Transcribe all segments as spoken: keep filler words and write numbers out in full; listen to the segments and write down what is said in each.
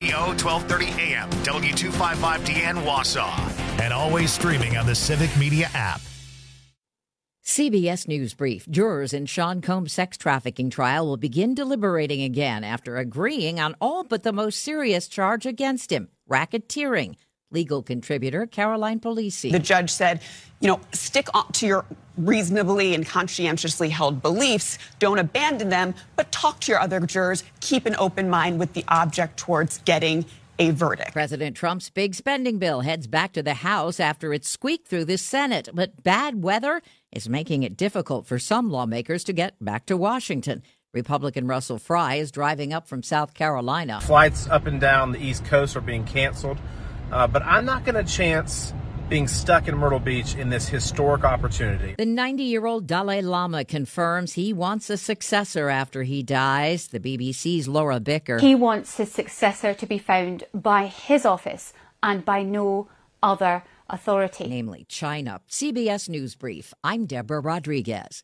K O twelve thirty A M, W two fifty-five D N Wausau, and always streaming on the Civic Media app. C B S News Brief. Jurors in Sean Combs' sex trafficking trial will begin deliberating again after agreeing on all but the most serious charge against him, racketeering. Legal contributor Caroline Polisi. The judge said, you know, stick to your reasonably and conscientiously held beliefs. Don't abandon them, but talk to your other jurors. Keep an open mind with the object towards getting a verdict. President Trump's big spending bill heads back to the House after it squeaked through the Senate. But bad weather is making it difficult for some lawmakers to get back to Washington. Republican Russell Fry is driving up from South Carolina. Flights up and down the East Coast are being canceled, uh, but I'm not going to chance being stuck in Myrtle Beach in this historic opportunity. The ninety-year-old Dalai Lama confirms he wants a successor after he dies. The B B C's Laura Bicker. He wants his successor to be found by his office and by no other authority. Namely China. C B S News Brief. I'm Deborah Rodriguez.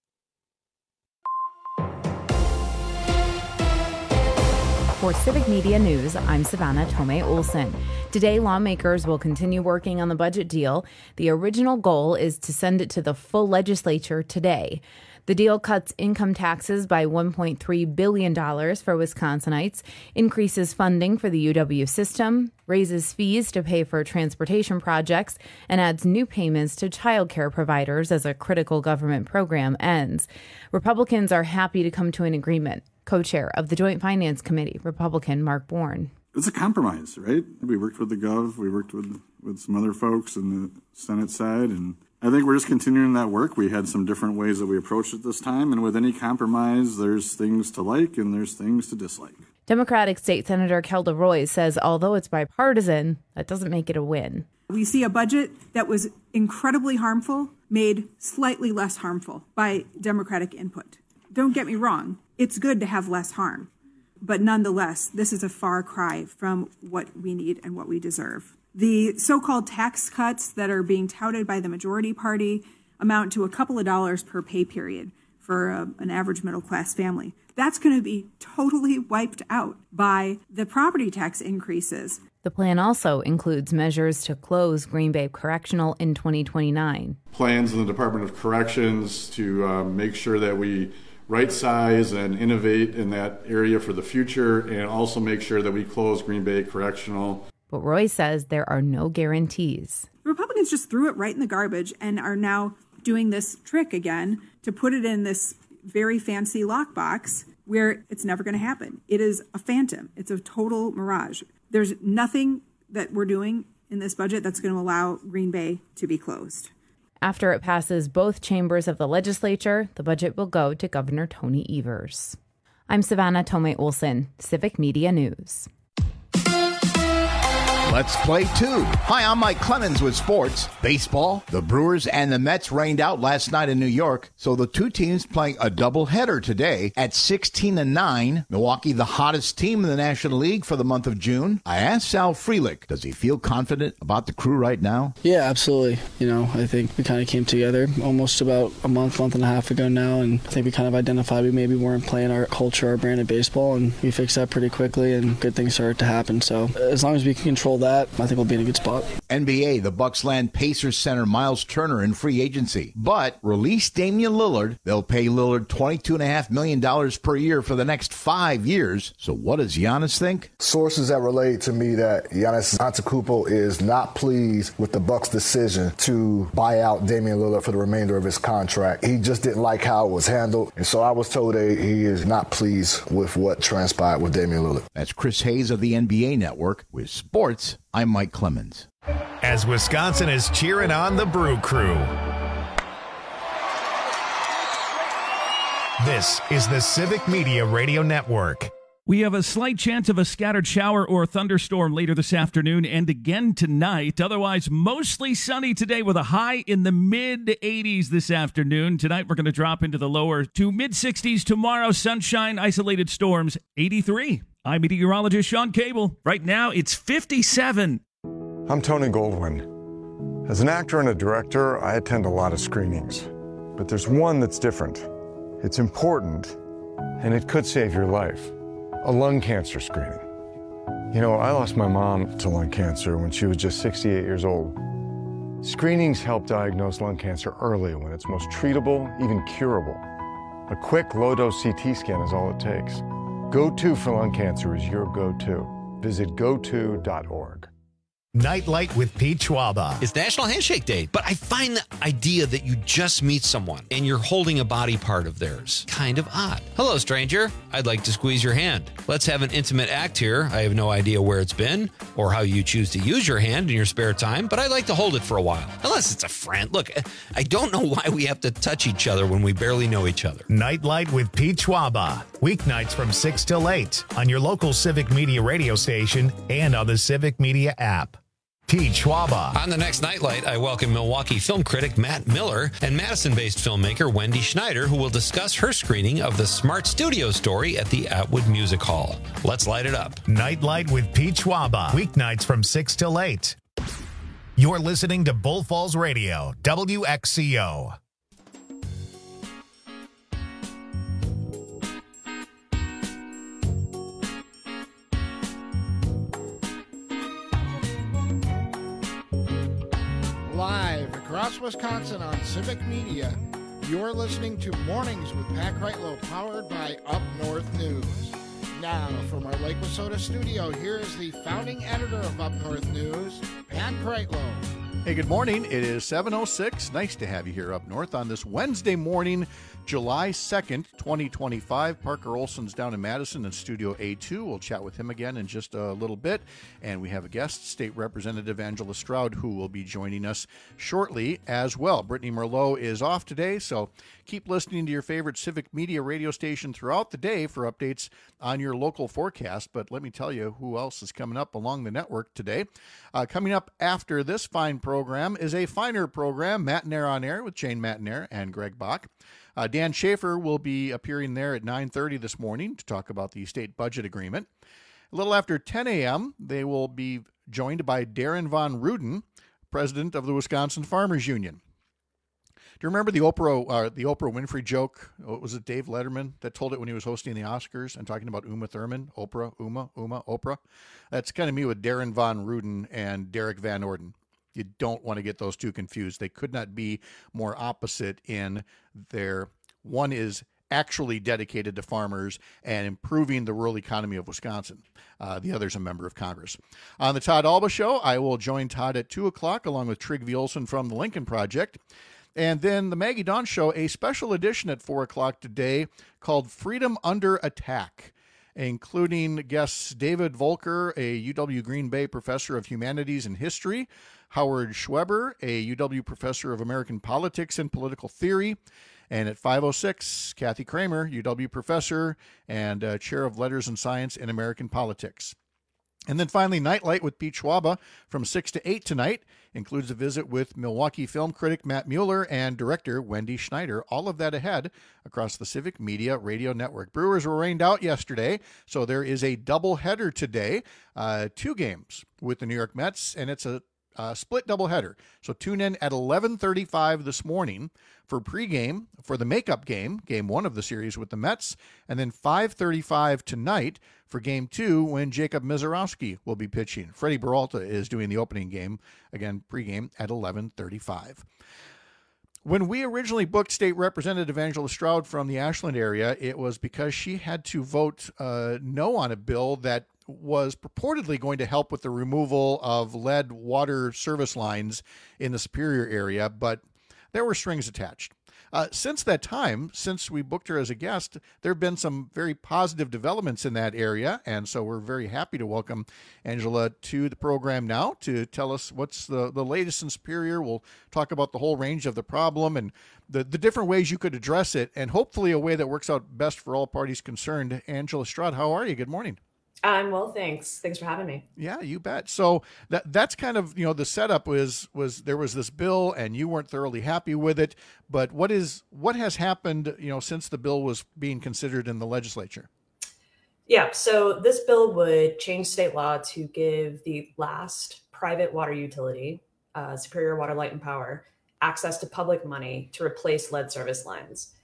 For Civic Media News, I'm Savannah Tomei Olson. Today, lawmakers will continue working on the budget deal. The original goal is to send it to the full legislature today. The deal cuts income taxes by one point three billion dollars for Wisconsinites, increases funding for the U W system, raises fees to pay for transportation projects, and adds new payments to child care providers as a critical government program ends. Republicans are happy to come to an agreement. Co-chair of the Joint Finance Committee, Republican Mark Bourne. It's a compromise, right? We worked with the Gov, we worked with, with some other folks in the Senate side, and I think we're just continuing that work. We had some different ways that we approached it this time, and with any compromise, there's things to like and there's things to dislike. Democratic State Senator Kelda Roys says although it's bipartisan, that doesn't make it a win. We see a budget that was incredibly harmful, made slightly less harmful by Democratic input. Don't get me wrong, it's good to have less harm. But nonetheless, this is a far cry from what we need and what we deserve. The so-called tax cuts that are being touted by the majority party amount to a couple of dollars per pay period for a, an average middle-class family. That's going to be totally wiped out by the property tax increases. The plan also includes measures to close Green Bay Correctional in twenty twenty-nine. Plans in the Department of Corrections to uh, make sure that we right size and innovate in that area for the future, and also make sure that we close Green Bay Correctional. But Roy says there are no guarantees. Republicans just threw it right in the garbage and are now doing this trick again to put it in this very fancy lockbox where it's never going to happen. It is a phantom. It's a total mirage. There's nothing that we're doing in this budget that's going to allow Green Bay to be closed. After it passes both chambers of the legislature, the budget will go to Governor Tony Evers. I'm Savannah Tomei Olson, Civic Media News. Let's play two. Hi, I'm Mike Clemens with sports. Baseball, the Brewers and the Mets rained out last night in New York, so the two teams playing a doubleheader today at sixteen and nine. Milwaukee, the hottest team in the National League for the month of June. I asked Sal Frelick, does he feel confident about the crew right now? Yeah, absolutely. You know, I think we kind of came together almost about a month, month and a half ago now, and I think we kind of identified we maybe weren't playing our culture, our brand of baseball, and we fixed that pretty quickly, and good things started to happen. So as long as we can control that, I think we'll be in a good spot. N B A, the Bucks land Pacers center Miles Turner in free agency, but release Damian Lillard. They'll pay Lillard twenty-two point five million dollars per year for the next five years. So what does Giannis think? Sources that relate to me that Giannis Antetokounmpo is not pleased with the Bucks' decision to buy out Damian Lillard for the remainder of his contract. He just didn't like how it was handled, and so I was told that he is not pleased with what transpired with Damian Lillard. That's Chris Hayes of the N B A Network. With sports, I'm Mike Clemens. As Wisconsin is cheering on the Brew Crew. This is the Civic Media Radio Network. We have a slight chance of a scattered shower or thunderstorm later this afternoon and again tonight. Otherwise, mostly sunny today with a high in the mid eighties this afternoon. Tonight, we're going to drop into the lower to mid sixties. Tomorrow, sunshine, isolated storms, eighty-three. I'm meteorologist Sean Cable. Right now, it's fifty-seven. I'm Tony Goldwyn. As an actor and a director, I attend a lot of screenings. But there's one that's different. It's important, and it could save your life. A lung cancer screening. You know, I lost my mom to lung cancer when she was just sixty-eight years old. Screenings help diagnose lung cancer early when it's most treatable, even curable. A quick low-dose C T scan is all it takes. Go To for lung cancer is your go-to. Visit go to dot org. Nightlight with Pete Schwaba. It's National Handshake Day, but I find the idea that you just meet someone and you're holding a body part of theirs kind of odd. Hello, stranger. I'd like to squeeze your hand. Let's have an intimate act here. I have no idea where it's been or how you choose to use your hand in your spare time, but I'd like to hold it for a while. Unless it's a friend. Look, I don't know why we have to touch each other when we barely know each other. Nightlight with Pete Schwaba. Weeknights from six till eight on your local Civic Media radio station and on the Civic Media app. Pete Schwaba. On the next Nightlight, I welcome Milwaukee film critic Matt Miller and Madison-based filmmaker Wendy Schneider, who will discuss her screening of the Smart Studio story at the Atwood Music Hall. Let's light it up. Nightlight with Pete Schwaba. Weeknights from six till eight. You're listening to Bull Falls Radio, W X C O. Live across Wisconsin on Civic Media, you're listening to Mornings with Pat Kreitlow, powered by Up North News. Now, from our Lake Wissota studio, here is the founding editor of Up North News, Pat Kreitlow. Hey, good morning. It is seven oh six. Nice to have you here up north on this Wednesday morning, July second, twenty twenty-five. Parker Olson's down in Madison in Studio A two. We'll chat with him again in just a little bit. And we have a guest, State Representative Angela Stroud, who will be joining us shortly as well. Brittany Merlot is off today, so keep listening to your favorite Civic Media radio station throughout the day for updates on your local forecast. But let me tell you who else is coming up along the network today. Uh, coming up after this fine program is a finer program, Matinaire on Air with Jane Matinaire and Greg Bach. Uh, Dan Schaefer will be appearing there at nine thirty this morning to talk about the state budget agreement. A little after ten a.m., they will be joined by Darren Von Ruden, president of the Wisconsin Farmers Union. Do you remember the Oprah uh, the Oprah Winfrey joke? Was it Dave Letterman that told it when he was hosting the Oscars and talking about Uma Thurman? Oprah, Uma, Uma, Oprah. That's kind of me with Darren Von Ruden and Derek Van Orden. You don't want to get those two confused. They could not be more opposite in their, one is actually dedicated to farmers and improving the rural economy of Wisconsin. Uh, the other is a member of Congress. On the Todd Alba Show, I will join Todd at two o'clock along with Trig V. Olson from the Lincoln Project. And then the Maggie Dawn Show, a special edition at four o'clock today called Freedom Under Attack, including guests David Volker, a U W Green Bay professor of humanities and history, Howard Schweber, a U W professor of American politics and political theory, and at five oh six, Kathy Kramer, U W professor and uh, chair of letters and science in American politics. And then finally, Nightlight with Pete Schwaba from six to eight tonight includes a visit with Milwaukee film critic Matt Mueller and director Wendy Schneider. All of that ahead across the Civic Media Radio Network. Brewers were rained out yesterday, so there is a doubleheader today. Uh, two games with the New York Mets, and it's a Uh, split doubleheader. So tune in at eleven thirty-five this morning for pregame for the makeup game, game one of the series with the Mets, and then five thirty-five tonight for game two when Jacob Mizorowski will be pitching. Freddie Peralta is doing the opening game, again, pregame at eleven thirty-five. When we originally booked State Representative Angela Stroud from the Ashland area, it was because she had to vote uh, no on a bill that was purportedly going to help with the removal of lead water service lines in the Superior area, but there were strings attached. Uh, since that time, since we booked her as a guest, there have been some very positive developments in that area, and so we're very happy to welcome Angela to the program now to tell us what's the, the latest in Superior. We'll talk about the whole range of the problem and the, the different ways you could address it, and hopefully a way that works out best for all parties concerned. Angela Stroud, how are you? Good morning. I'm well, thanks. Thanks for having me. Yeah, you bet. So that that's kind of, you know, the setup was was there was this bill and you weren't thoroughly happy with it. But what is what has happened, you know, since the bill was being considered in the legislature? Yeah, so this bill would change state law to give the last private water utility, uh, Superior Water, Light and Power, access to public money to replace lead service lines.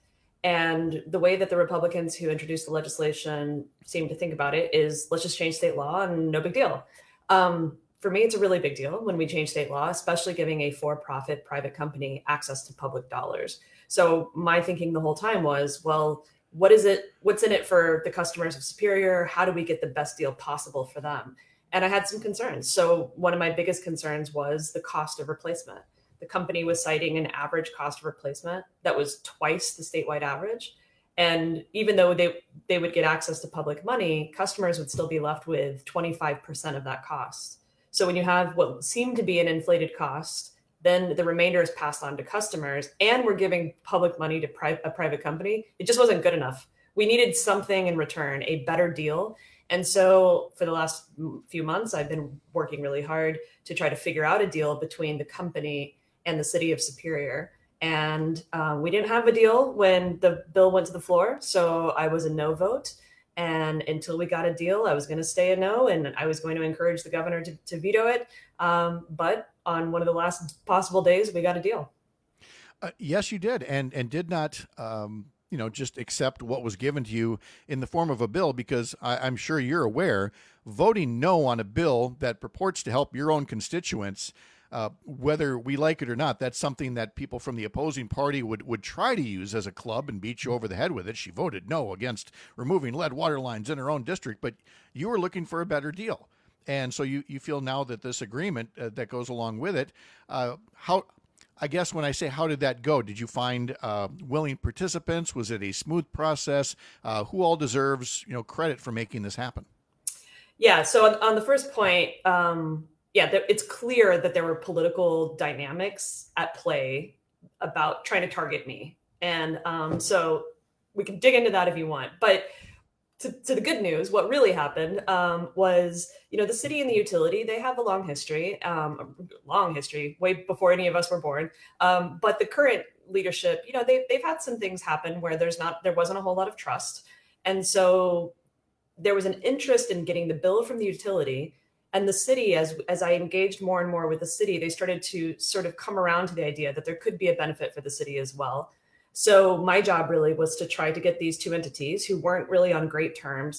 And the way that the Republicans who introduced the legislation seem to think about it is, let's just change state law and no big deal. Um, for me, it's a really big deal when we change state law, especially giving a for-profit private company access to public dollars. So my thinking the whole time was, well, what is it? What's in it for the customers of Superior? How do we get the best deal possible for them? And I had some concerns. So one of my biggest concerns was the cost of replacement. The company was citing an average cost of replacement that was twice the statewide average. And even though they, they would get access to public money, customers would still be left with twenty-five percent of that cost. So when you have what seemed to be an inflated cost, then the remainder is passed on to customers, and we're giving public money to pri- a private company. It just wasn't good enough. We needed something in return, a better deal. And so for the last few months, I've been working really hard to try to figure out a deal between the company and the city of Superior. And uh, we didn't have a deal when the bill went to the floor. So I was a no vote. And until we got a deal, I was going to stay a no. And I was going to encourage the governor to, to veto it. Um, but on one of the last possible days, we got a deal. Uh, yes, you did. And, and did not, um, you know, just accept what was given to you in the form of a bill, because I, I'm sure you're aware, voting no on a bill that purports to help your own constituents, Uh, whether we like it or not, that's something that people from the opposing party would, would try to use as a club and beat you over the head with it. She voted no against removing lead water lines in her own district, but you were looking for a better deal. And so you, you feel now that this agreement uh, that goes along with it, uh, how, I guess when I say how did that go, did you find uh, willing participants? Was it a smooth process? Uh, who all deserves, you know, credit for making this happen? Yeah. So on, on the first point, um, yeah, it's clear that there were political dynamics at play about trying to target me. And um, so we can dig into that if you want. But to, to the good news, what really happened um, was, you know, the city and the utility, they have a long history, um, long history, way before any of us were born. Um, but the current leadership, you know, they, they've had some things happen where there's not, there wasn't a whole lot of trust. And so there was an interest in getting the bill from the utility. And the city, as as I engaged more and more with the city, they started to sort of come around to the idea that there could be a benefit for the city as well. So my job really was to try to get these two entities who weren't really on great terms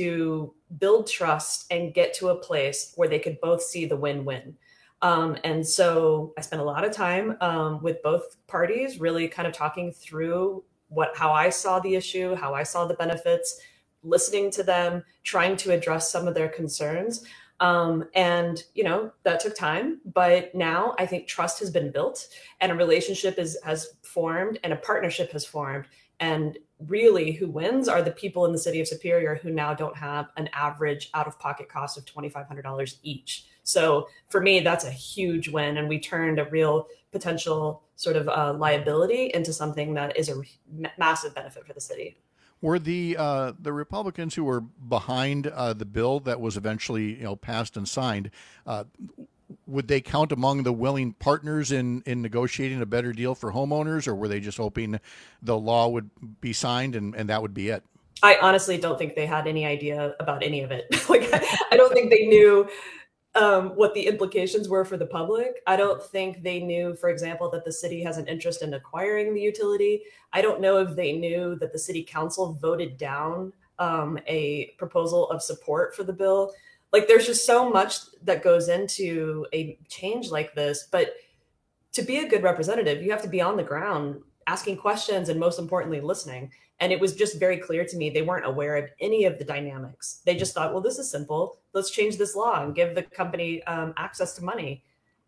to build trust and get to a place where they could both see the win-win. Um, and so I spent a lot of time um, with both parties, really kind of talking through what how I saw the issue, how I saw the benefits, listening to them, trying to address some of their concerns. Um, and, you know, that took time, but now I think trust has been built and a relationship is, has formed and a partnership has formed. And really who wins are the people in the city of Superior who now don't have an average out-of-pocket cost of twenty-five hundred dollars each. So for me, that's a huge win. And we turned a real potential sort of uh, liability into something that is a massive benefit for the city. Were the uh, the Republicans who were behind uh, the bill that was eventually, you know, passed and signed, uh, would they count among the willing partners in, in negotiating a better deal for homeowners, or were they just hoping the law would be signed and, and that would be it? I honestly don't think they had any idea about any of it. Like, I don't think they knew um, what the implications were for the public. I don't think they knew, for example, that the city has an interest in acquiring the utility. I don't know if they knew that the city council voted down um, a proposal of support for the bill. Like, there's just so much that goes into a change like this. But to be a good representative, you have to be on the ground asking questions and, most importantly, listening. And it was just very clear to me they weren't aware of any of the dynamics. They just thought, well, this is simple. Let's change this law and give the company um, access to money.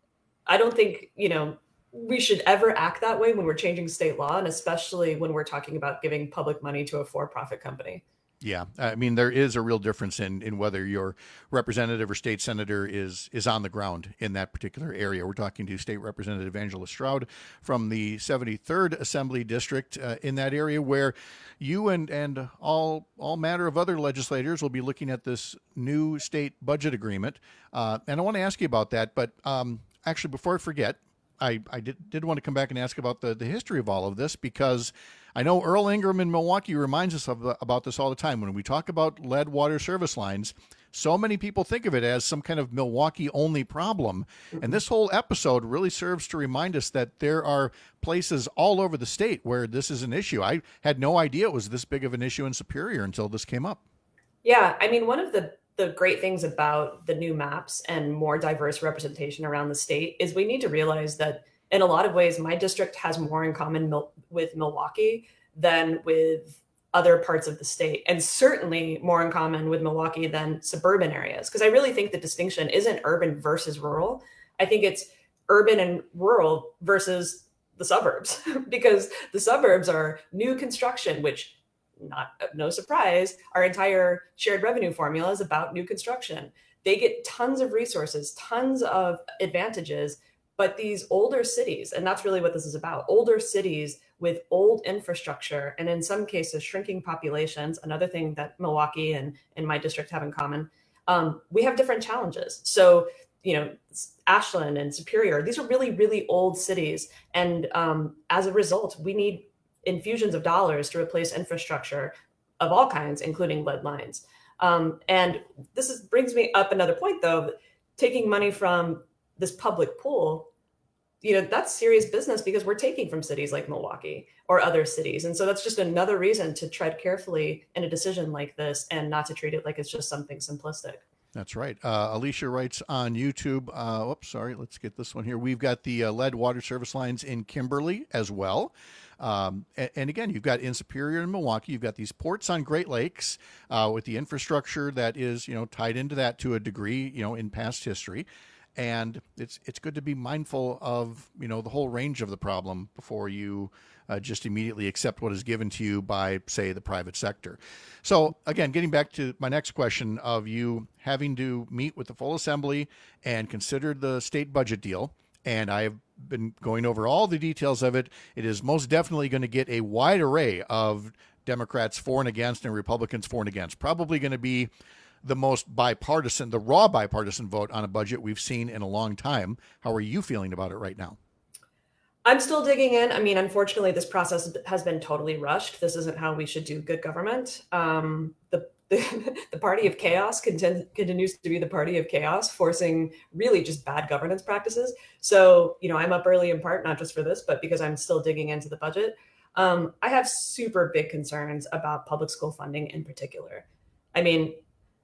I don't think, you know, we should ever act that way when we're changing state law, and especially when we're talking about giving public money to a for-profit company. Yeah, I mean, there is a real difference in, in whether your representative or state senator is is on the ground in that particular area. We're talking to State Representative Angela Stroud from the seventy-third Assembly District uh, in that area, where you and, and all all matter of other legislators will be looking at this new state budget agreement. Uh, and I want to ask you about that. But um, actually, before I forget, I, I did, did want to come back and ask about the, the history of all of this, because I know Earl Ingram in Milwaukee reminds us of the, about this all the time. When we talk about lead water service lines, so many people think of it as some kind of Milwaukee-only problem. And this whole episode really serves to remind us that there are places all over the state where this is an issue. I had no idea it was this big of an issue in Superior until this came up. Yeah, I mean, one of the the great things about the new maps and more diverse representation around the state is we need to realize that in a lot of ways, my district has more in common mil- with Milwaukee than with other parts of the state, and certainly more in common with Milwaukee than suburban areas. Because I really think the distinction isn't urban versus rural. I think it's urban and rural versus the suburbs, because the suburbs are new construction, which not no surprise, our entire shared revenue formula is about new construction. They get tons of resources, tons of advantages, but these older cities, and that's really what this is about, older cities with old infrastructure, and in some cases, shrinking populations, another thing that Milwaukee and, and my district have in common, um, we have different challenges. So, you know, Ashland and Superior, these are really, really old cities. And um, as a result, we need infusions of dollars to replace infrastructure of all kinds, including lead lines. Um, and this is, brings me up another point, though, taking money from this public pool, you know, that's serious business because we're taking from cities like Milwaukee or other cities. And so that's just another reason to tread carefully in a decision like this and not to treat it like it's just something simplistic. That's right. Uh, Alicia writes on YouTube, uh, oops, sorry, let's get this one here. We've got the uh, lead water service lines in Kimberly as well. Um, and, and again, you've got in Superior and Milwaukee, you've got these ports on Great Lakes uh, with the infrastructure that is, you know, tied into that to a degree, you know, in past history. And it's it's good to be mindful of, you know, the whole range of the problem before you uh, just immediately accept what is given to you by, say, the private sector. So, again, getting back to my next question of you having to meet with the full assembly and consider the state budget deal, and I've been going over all the details of it. It is most definitely going to get a wide array of Democrats for and against and Republicans for and against. Probably going to be the most bipartisan, the raw bipartisan vote on a budget we've seen in a long time. How are you feeling about it right now? I'm still digging in. I mean, unfortunately, this process has been totally rushed. This isn't how we should do good government. Um, the, the the party of chaos content, continues to be the party of chaos, forcing really just bad governance practices. So, you know, I'm up early in part, not just for this, but because I'm still digging into the budget. Um, I have super big concerns about public school funding in particular. I mean,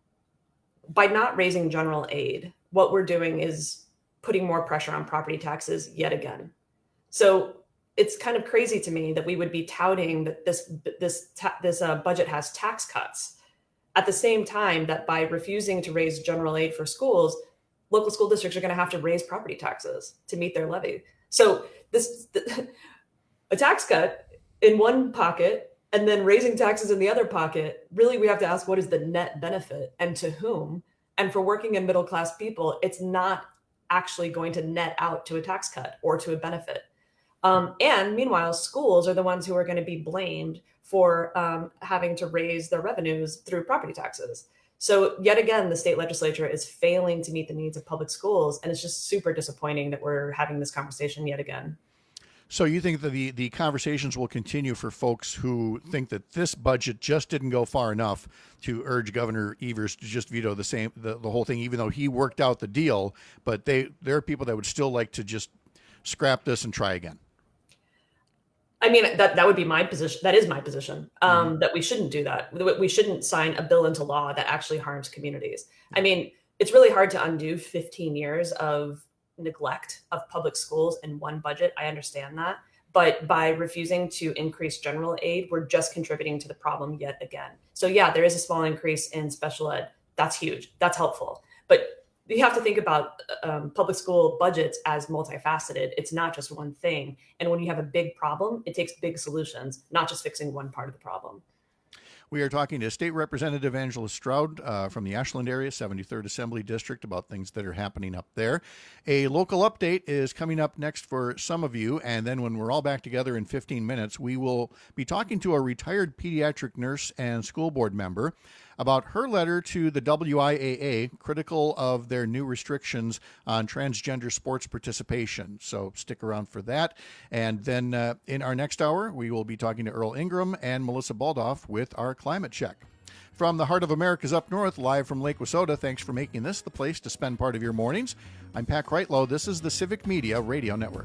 by not raising general aid, what we're doing is putting more pressure on property taxes yet again. So it's kind of crazy to me that we would be touting that this this ta- this uh, budget has tax cuts at the same time that by refusing to raise general aid for schools, local school districts are going to have to raise property taxes to meet their levy. So this the, a tax cut in one pocket and then raising taxes in the other pocket, really we have to ask what is the net benefit and to whom? And for working and middle class people, it's not actually going to net out to a tax cut or to a benefit. Um, and meanwhile, schools are the ones who are going to be blamed for um, having to raise their revenues through property taxes. So yet again, the state legislature is failing to meet the needs of public schools. And it's just super disappointing that we're having this conversation yet again. So you think that the, the conversations will continue for folks who think that this budget just didn't go far enough to urge Governor Evers to just veto the same the, the whole thing, even though he worked out the deal. But they there are people that would still like to just scrap this and try again. I mean, that, that would be my position. That is my position, um, mm-hmm. that we shouldn't do that. We shouldn't sign a bill into law that actually harms communities. I mean, it's really hard to undo fifteen years of neglect of public schools in one budget. I understand that. But by refusing to increase general aid, we're just contributing to the problem yet again. So yeah, there is a small increase in special ed. That's huge. That's helpful. But you have to think about um, public school budgets as multifaceted. It's not just one thing. And when you have a big problem, it takes big solutions, not just fixing one part of the problem. We are talking to State Representative Angela Stroud uh, from the Ashland area, seventy-third Assembly District, about things that are happening up there. A local update is coming up next for some of you, and then when we're all back together in fifteen minutes, we will be talking to a retired pediatric nurse and school board member about her letter to the W I A A, critical of their new restrictions on transgender sports participation. So stick around for that. And then uh, in our next hour, we will be talking to Earl Ingram and Melissa Baldoff with our climate check. From the heart of America's up north, live from Lake Wissota, thanks for making this the place to spend part of your mornings. I'm Pat Kreitlow. This is the Civic Media Radio Network.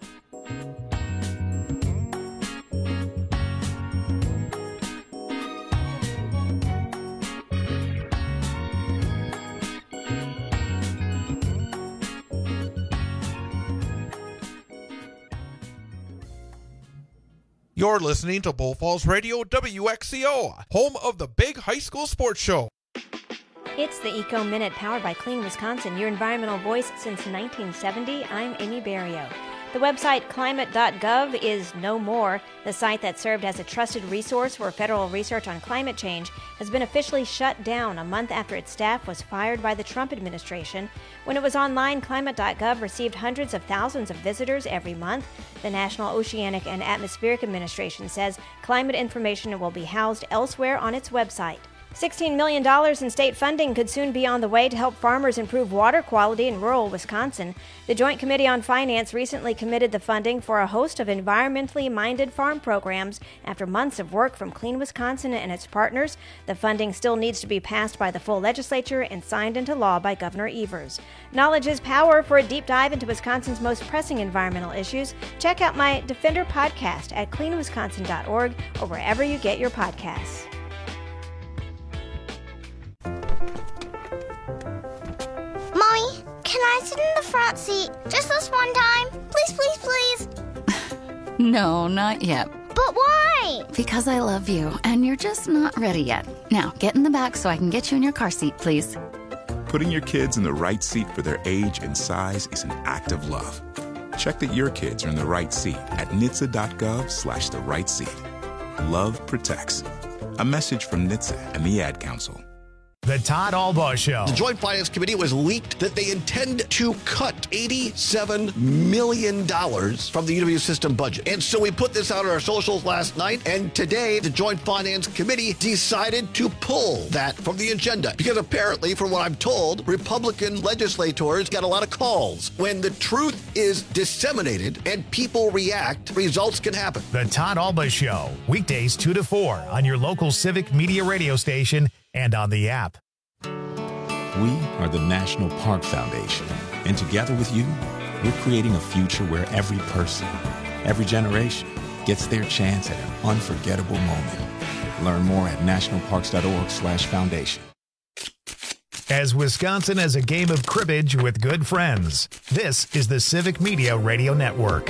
You're listening to Bull Falls Radio, W X C O, home of the big high school sports show. It's the Eco Minute, powered by Clean Wisconsin, your environmental voice since nineteen seventy. I'm Amy Barrio. The website climate dot gov is no more. The site that served as a trusted resource for federal research on climate change has been officially shut down a month after its staff was fired by the Trump administration. When it was online, climate dot gov received hundreds of thousands of visitors every month. The National Oceanic and Atmospheric Administration says climate information will be housed elsewhere on its website. sixteen million dollars in state funding could soon be on the way to help farmers improve water quality in rural Wisconsin. The Joint Committee on Finance recently committed the funding for a host of environmentally minded farm programs after months of work from Clean Wisconsin and its partners. The funding still needs to be passed by the full legislature and signed into law by Governor Evers. Knowledge is power. For a deep dive into Wisconsin's most pressing environmental issues, check out my Defender podcast at clean wisconsin dot org or wherever you get your podcasts. Mommy, can I sit in the front seat just this one time? Please, please, please. No, not yet. But why? Because I love you, and you're just not ready yet. Now, get in the back so I can get you in your car seat, please. Putting your kids in the right seat for their age and size is an act of love. Check that your kids are in the right seat at N H T S A dot gov slash the right seat. Love protects. A message from N H T S A and the Ad Council. The Todd Albaugh Show. The Joint Finance Committee was leaked that they intend to cut eighty-seven million dollars from the U W system budget. And so we put this out on our socials last night, and today the Joint Finance Committee decided to pull that from the agenda. Because apparently, from what I'm told, Republican legislators got a lot of calls. When the truth is disseminated and people react, results can happen. The Todd Albaugh Show, weekdays two to four on your local Civic Media radio station and on the app. We are the National Park Foundation, and together with you, we're creating a future where every person, every generation, gets their chance at an unforgettable moment. Learn more at national parks dot org slash foundation. As Wisconsin has a game of cribbage with good friends, this is the Civic Media Radio Network.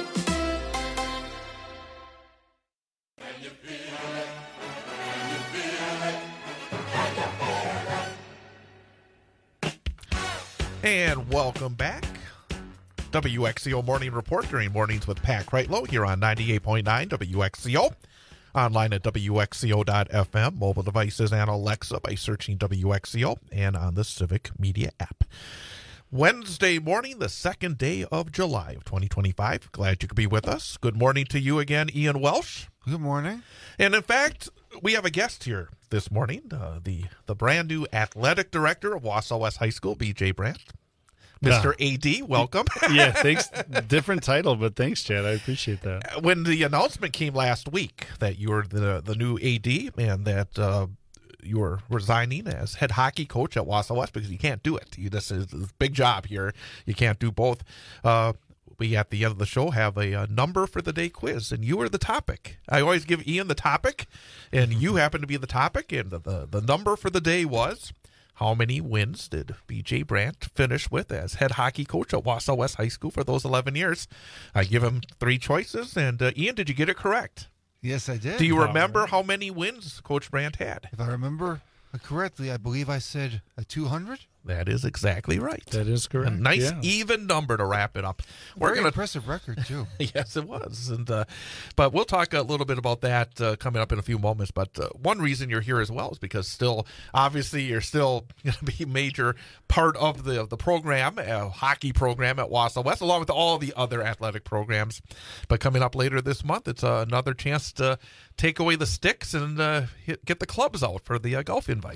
And welcome back. W X C O Morning Report during Mornings with Pat Kreitlow here on ninety-eight point nine W X C O. Online at W X C O dot F M, mobile devices and Alexa by searching W X C O, and on the Civic Media app. Wednesday morning, the second day of July of twenty twenty-five. Glad you could be with us. Good morning to you again, Ian Welsh. Good morning. And in fact, we have a guest here this morning, uh, the, the brand new athletic director of Wausau West High School, B J Brandt. Mister Yeah. A D, welcome. Yeah, thanks. Different title, but thanks, Chad. I appreciate that. When the announcement came last week that you were the, the new A D and that uh, you were resigning as head hockey coach at Wausau West, because you can't do it. You, this is a big job here. You can't do both. Uh, we, at the end of the show, have a, a number for the day quiz, and you were the topic. I always give Ian the topic, and you happen to be the topic, and the, the, the number for the day was... How many wins did B J Brandt finish with as head hockey coach at Wausau West High School for those eleven years? I give him three choices, and uh, Ian, did you get it correct? Yes, I did. Do you remember how many wins Coach Brandt had? If I remember correctly, I believe I said a two hundred. That is exactly right. That is correct. A nice yeah. even number to wrap it up. We're Very gonna... impressive record, too. Yes, it was. And uh, But we'll talk a little bit about that uh, coming up in a few moments. But uh, one reason you're here as well is because still, obviously, you're still going to be a major part of the, the program, uh, hockey program at Wausau West, along with all the other athletic programs. But coming up later this month, it's uh, another chance to take away the sticks and uh, hit, get the clubs out for the uh, golf invite.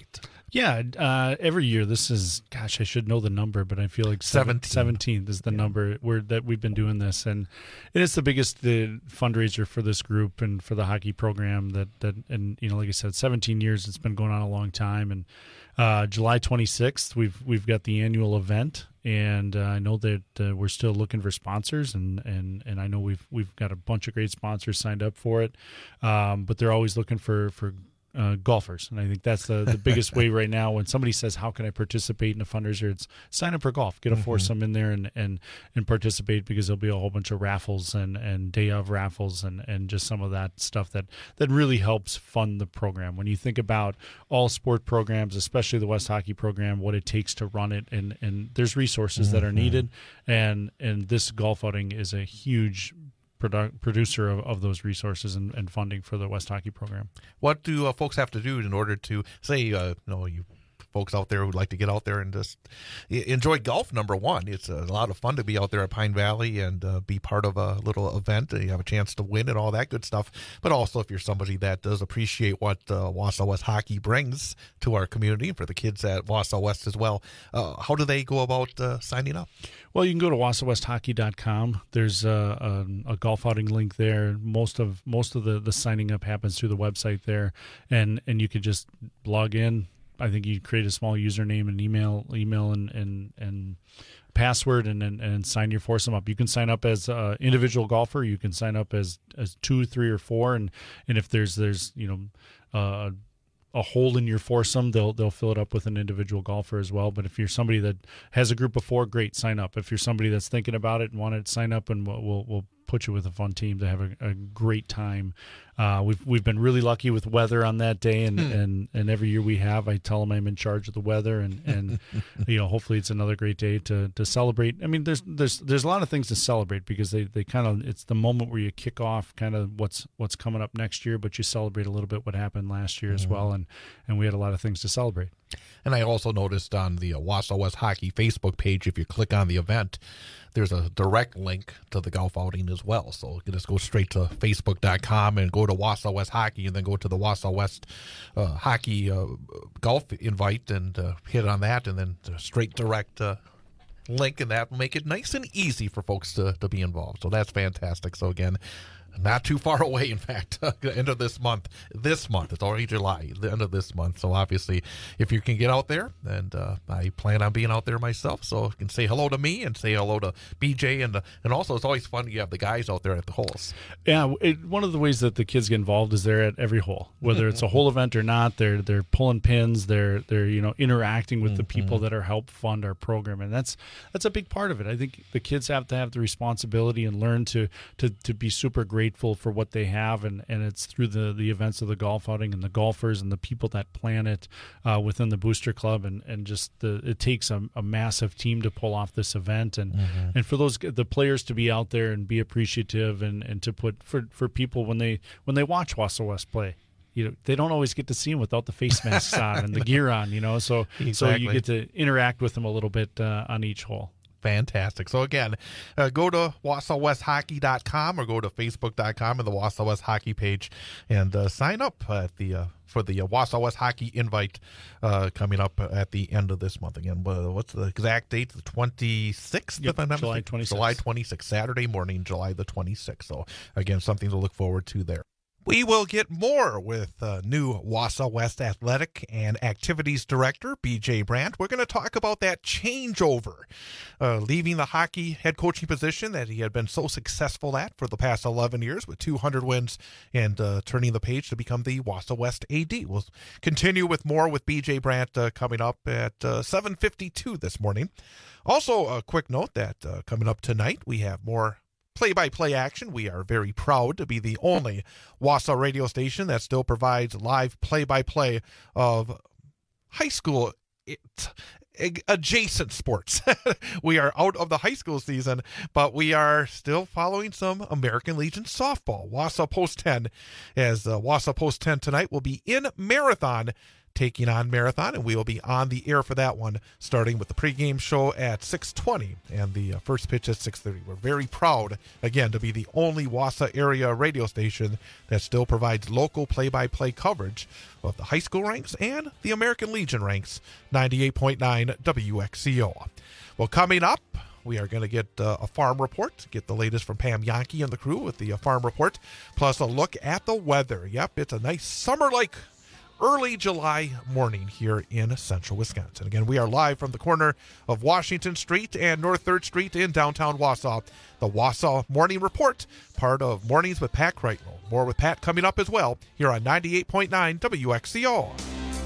Yeah, uh, every year. This is, gosh, I should know the number, but I feel like seven, seventeenth is the yeah. number where that we've been doing this, and it is the biggest the fundraiser for this group and for the hockey program. That that and you know, like I said, seventeen years. It's been going on a long time, and uh, July twenty-sixth, we've we've got the annual event. And uh, I know that uh, we're still looking for sponsors, and, and, and I know we've we've got a bunch of great sponsors signed up for it, um, but they're always looking for for uh, golfers, and I think that's the, the biggest way right now. When somebody says, "How can I participate in a fundraiser?" It's sign up for golf, get a mm-hmm. foursome in there, and, and and participate, because there'll be a whole bunch of raffles and, and day of raffles and, and just some of that stuff that, that really helps fund the program. When you think about all sport programs, especially the West Hockey program, what it takes to run it, and, and there's resources mm-hmm. that are needed, and and this golf outing is a huge produ- producer of, of those resources and, and funding for the West Hockey program. What do uh, folks have to do in order to, say, uh, you know, you folks out there who'd like to get out there and just enjoy golf? Number one, it's a lot of fun to be out there at Pine Valley and uh, be part of a little event. You have a chance to win and all that good stuff. But also, if you're somebody that does appreciate what uh, Wausau West Hockey brings to our community, for the kids at Wausau West as well, uh, how do they go about uh, signing up? Well, you can go to wausau west hockey dot com. There's a, a, a golf outing link there. Most of most of the, the signing up happens through the website there, and and you could just log in. I think you create a small username and email, email and and, and password, and, and and sign your foursome up. You can sign up as an individual golfer. You can sign up as as two, three, or four, and and if there's there's you know uh, a hole in your foursome, they'll they'll fill it up with an individual golfer as well. But if you're somebody that has a group of four, great, sign up. If you're somebody that's thinking about it and want to sign up, and we'll we'll, we'll put you with a fun team to have a, a great time. Uh, we've we've been really lucky with weather on that day, and, hmm. and, and every year we have. I tell them I'm in charge of the weather, and, and you know, hopefully it's another great day to, to celebrate. I mean, there's there's there's a lot of things to celebrate, because they, they kind of it's the moment where you kick off kind of what's what's coming up next year, but you celebrate a little bit what happened last year mm-hmm. as well, and and we had a lot of things to celebrate. And I also noticed on the uh, Wausau West Hockey Facebook page, if you click on the event, there's a direct link to the golf outing as well. So you can just go straight to facebook dot com and go to Wausau West Hockey, and then go to the Wausau West uh, Hockey uh, golf invite, and uh, hit on that, and then straight direct uh, link, and that will make it nice and easy for folks to, to be involved. So that's fantastic. So again, not too far away, in fact, end of this month. This month, it's already July, the end of this month. So obviously, if you can get out there, and uh, I plan on being out there myself, so you can say hello to me and say hello to B J, and uh, and also it's always fun. You have the guys out there at the holes. Yeah, it, one of the ways that the kids get involved is they're at every hole, whether it's a hole event or not. They're they're pulling pins. They're they're you know interacting with mm-hmm. the people that are help fund our program, and that's that's a big part of it. I think the kids have to have the responsibility and learn to to to be super grateful for what they have, and, and it's through the, the events of the golf outing and the golfers and the people that plan it uh, within the Booster Club, and, and just the it takes a, a massive team to pull off this event, and mm-hmm. and for those the players to be out there and be appreciative, and, and to put for, for people when they when they watch Wausau West play. You know, they don't always get to see them without the face masks on and the gear on, you know, so exactly. so you get to interact with them a little bit uh, on each hole. Fantastic. So again, uh, go to wausau west hockey dot com or go to facebook dot com and the Wausau West Hockey page, and uh, sign up at the uh, for the uh, Wausau West Hockey invite uh, coming up at the end of this month. Again, uh, what's the exact date? The twenty-sixth? Yep, July twenty-sixth. July twenty-sixth, Saturday morning, July the twenty-sixth. So again, something to look forward to there. We will get more with uh, new Wausau West Athletic and Activities Director, B J Brandt. We're going to talk about that changeover, uh, leaving the hockey head coaching position that he had been so successful at for the past eleven years with two hundred wins, and uh, turning the page to become the Wausau West A D. We'll continue with more with B J Brandt uh, coming up at uh, seven fifty-two this morning. Also, a quick note that uh, coming up tonight, we have more play-by-play action. We are very proud to be the only Wausau radio station that still provides live play-by-play of high school it, adjacent sports. We are out of the high school season, but we are still following some American Legion softball. Wausau Post ten, as uh, Wausau Post ten tonight will be in Marathon taking on Marathon, and we will be on the air for that one, starting with the pregame show at six twenty and the uh, first pitch at six thirty. We're very proud, again, to be the only Wausau area radio station that still provides local play-by-play coverage of the high school ranks and the American Legion ranks, ninety-eight point nine W X C O. Well, coming up, we are going to get uh, a farm report, get the latest from Pam Yankee and the crew with the uh, farm report, plus a look at the weather. Yep, it's a nice summer-like early July morning here in central Wisconsin. Again, we are live from the corner of Washington Street and North third Street in downtown Wausau. The Wausau Morning Report, part of Mornings with Pat Kreitlow. More with Pat coming up as well here on ninety-eight point nine W X C O.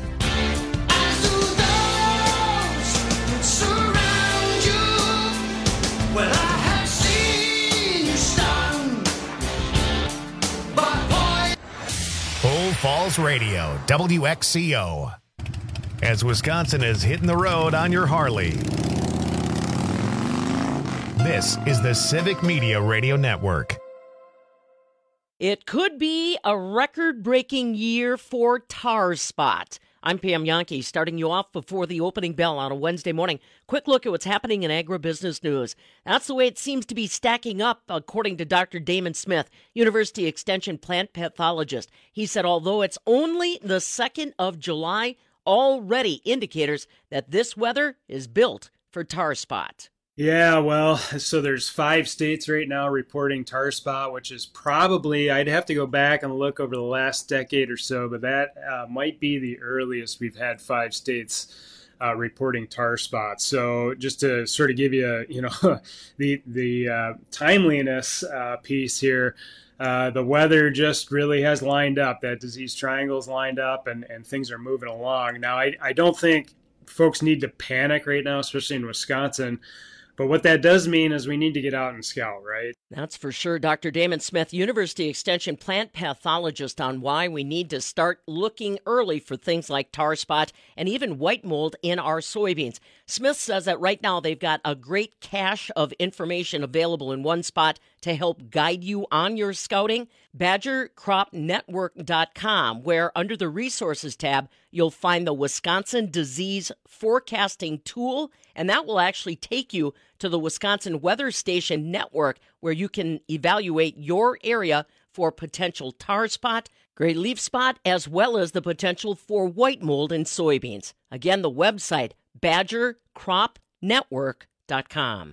Well, I have seen you stand, but boy. Old Falls Radio, W X C O. As Wisconsin is hitting the road on your Harley. This is the Civic Media Radio Network. It could be a record-breaking year for Tar Spot. I'm Pam Yankee, starting you off before the opening bell on a Wednesday morning. Quick look at what's happening in agribusiness news. That's the way it seems to be stacking up, according to Doctor Damon Smith, University Extension plant pathologist. He said although it's only the second of July, already indicators that this weather is built for tar spot. Yeah, well, so there's five states right now reporting tar spot, which is probably, I'd have to go back and look over the last decade or so, but that uh, might be the earliest we've had five states uh, reporting tar spot. So just to sort of give you, a, you know, the the uh, timeliness uh, piece here, uh, the weather just really has lined up. That disease triangle's lined up, and, and things are moving along. Now, I, I don't think folks need to panic right now, especially in Wisconsin. But what that does mean is we need to get out and scout, right? That's for sure. Doctor Damon Smith, University Extension plant pathologist, on why we need to start looking early for things like tar spot and even white mold in our soybeans. Smith says that right now they've got a great cache of information available in one spot to help guide you on your scouting. Badger Crop Network dot com, where under the Resources tab, you'll find the Wisconsin Disease Forecasting Tool, and that will actually take you to the Wisconsin Weather Station Network, where you can evaluate your area for potential tar spot, gray leaf spot, as well as the potential for white mold in soybeans. Again, the website, Badger Crop Network dot com.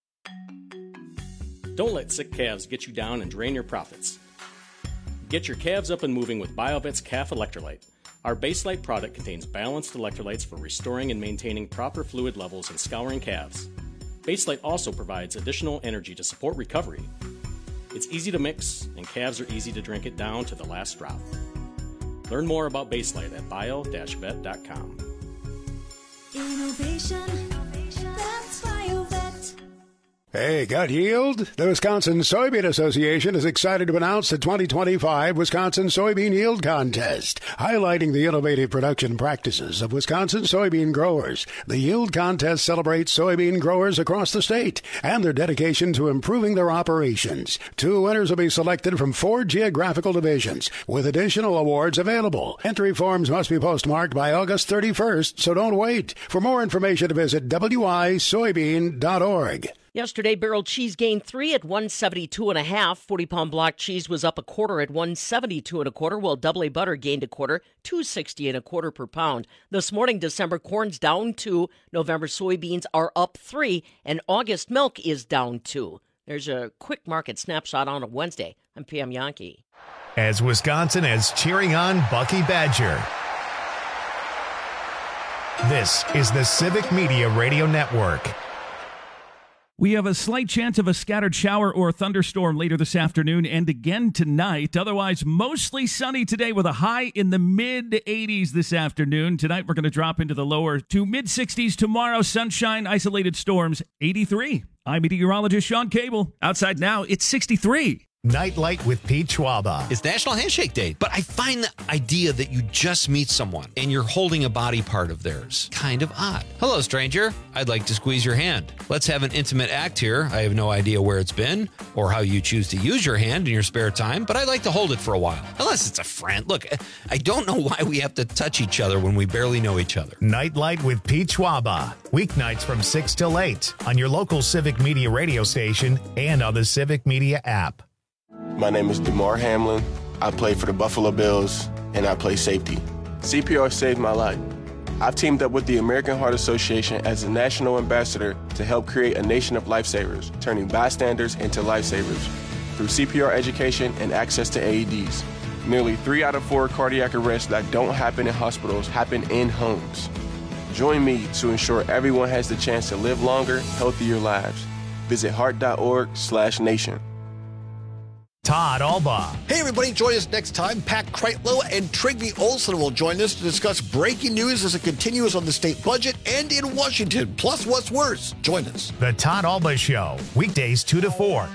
Don't let sick calves get you down and drain your profits. Get your calves up and moving with BioVet's Calf Electrolyte. Our Baselite product contains balanced electrolytes for restoring and maintaining proper fluid levels in scouring calves. Baselite also provides additional energy to support recovery. It's easy to mix, and calves are easy to drink it down to the last drop. Learn more about Baselite at bio dash vet dot com. Innovation, that's BioVet. Hey, got yield? The Wisconsin Soybean Association is excited to announce the twenty twenty-five Wisconsin Soybean Yield Contest, highlighting the innovative production practices of Wisconsin soybean growers. The Yield Contest celebrates soybean growers across the state and their dedication to improving their operations. Two winners will be selected from four geographical divisions, with additional awards available. Entry forms must be postmarked by August thirty-first, so don't wait. For more information, visit w i soybean dot org. Yesterday, barrel cheese gained three at one seventy-two and a half. forty-pound block cheese was up a quarter at one seventy-two and a quarter, while double A butter gained a quarter, two sixty and a quarter per pound. This morning, December corn's down two, November soybeans are up three, and August milk is down two. There's a quick market snapshot on a Wednesday. I'm Pam Yankee. As Wisconsin is cheering on Bucky Badger. This is the Civic Media Radio Network. We have a slight chance of a scattered shower or thunderstorm later this afternoon and again tonight. Otherwise, mostly sunny today with a high in the mid eighties this afternoon. Tonight, we're going to drop into the lower to mid sixties. Tomorrow, sunshine, isolated storms, eighty-three. I'm meteorologist Sean Cable. Outside now, it's sixty-three. Nightlight with Pete Schwaba. It's National Handshake Day, but I find the idea that you just meet someone and you're holding a body part of theirs kind of odd. Hello, stranger. I'd like to squeeze your hand. Let's have an intimate act here. I have no idea where it's been or how you choose to use your hand in your spare time, but I'd like to hold it for a while. Unless it's a friend. Look, I don't know why we have to touch each other when we barely know each other. Nightlight with Pete Schwaba. Weeknights from six till eight on your local Civic Media radio station and on the Civic Media app. My name is DeMar Hamlin. I play for the Buffalo Bills, and I play safety. C P R saved my life. I've teamed up with the American Heart Association as a national ambassador to help create a nation of lifesavers, turning bystanders into lifesavers through C P R education and access to A E Ds. Nearly three out of four cardiac arrests that don't happen in hospitals happen in homes. Join me to ensure everyone has the chance to live longer, healthier lives. Visit heart.org slash nation. Todd Alba. Hey, everybody, join us next time. Pat Kreitlow and Trygve Olsen will join us to discuss breaking news as it continues on the state budget and in Washington. Plus, what's worse? Join us. The Todd Alba Show, weekdays two to four.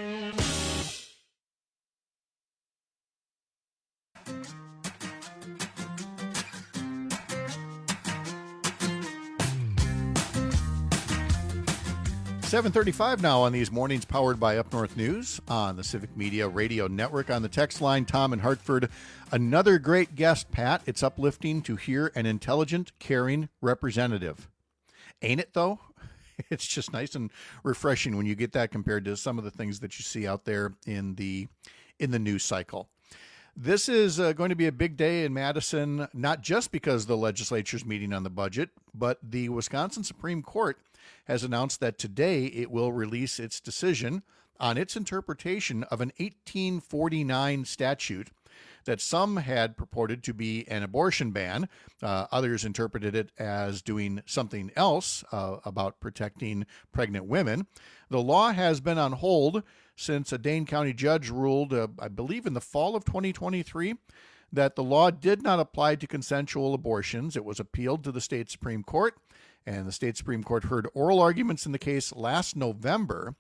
seven thirty-five now on these mornings, powered by Up North News on the Civic Media Radio Network. On the text line, Tom in Hartford. Another great guest, Pat. It's uplifting to hear an intelligent, caring representative. Ain't it, though? It's just nice and refreshing when you get that compared to some of the things that you see out there in the in the news cycle. This is uh, going to be a big day in Madison, not just because the legislature's meeting on the budget, but the Wisconsin Supreme Court has announced that today it will release its decision on its interpretation of an eighteen forty-nine statute that some had purported to be an abortion ban. Uh, others interpreted it as doing something else uh, about protecting pregnant women. The law has been on hold since a Dane County judge ruled, uh, I believe in the fall of twenty twenty-three, that the law did not apply to consensual abortions. It was appealed to the state Supreme Court, and the state Supreme Court heard oral arguments in the case last November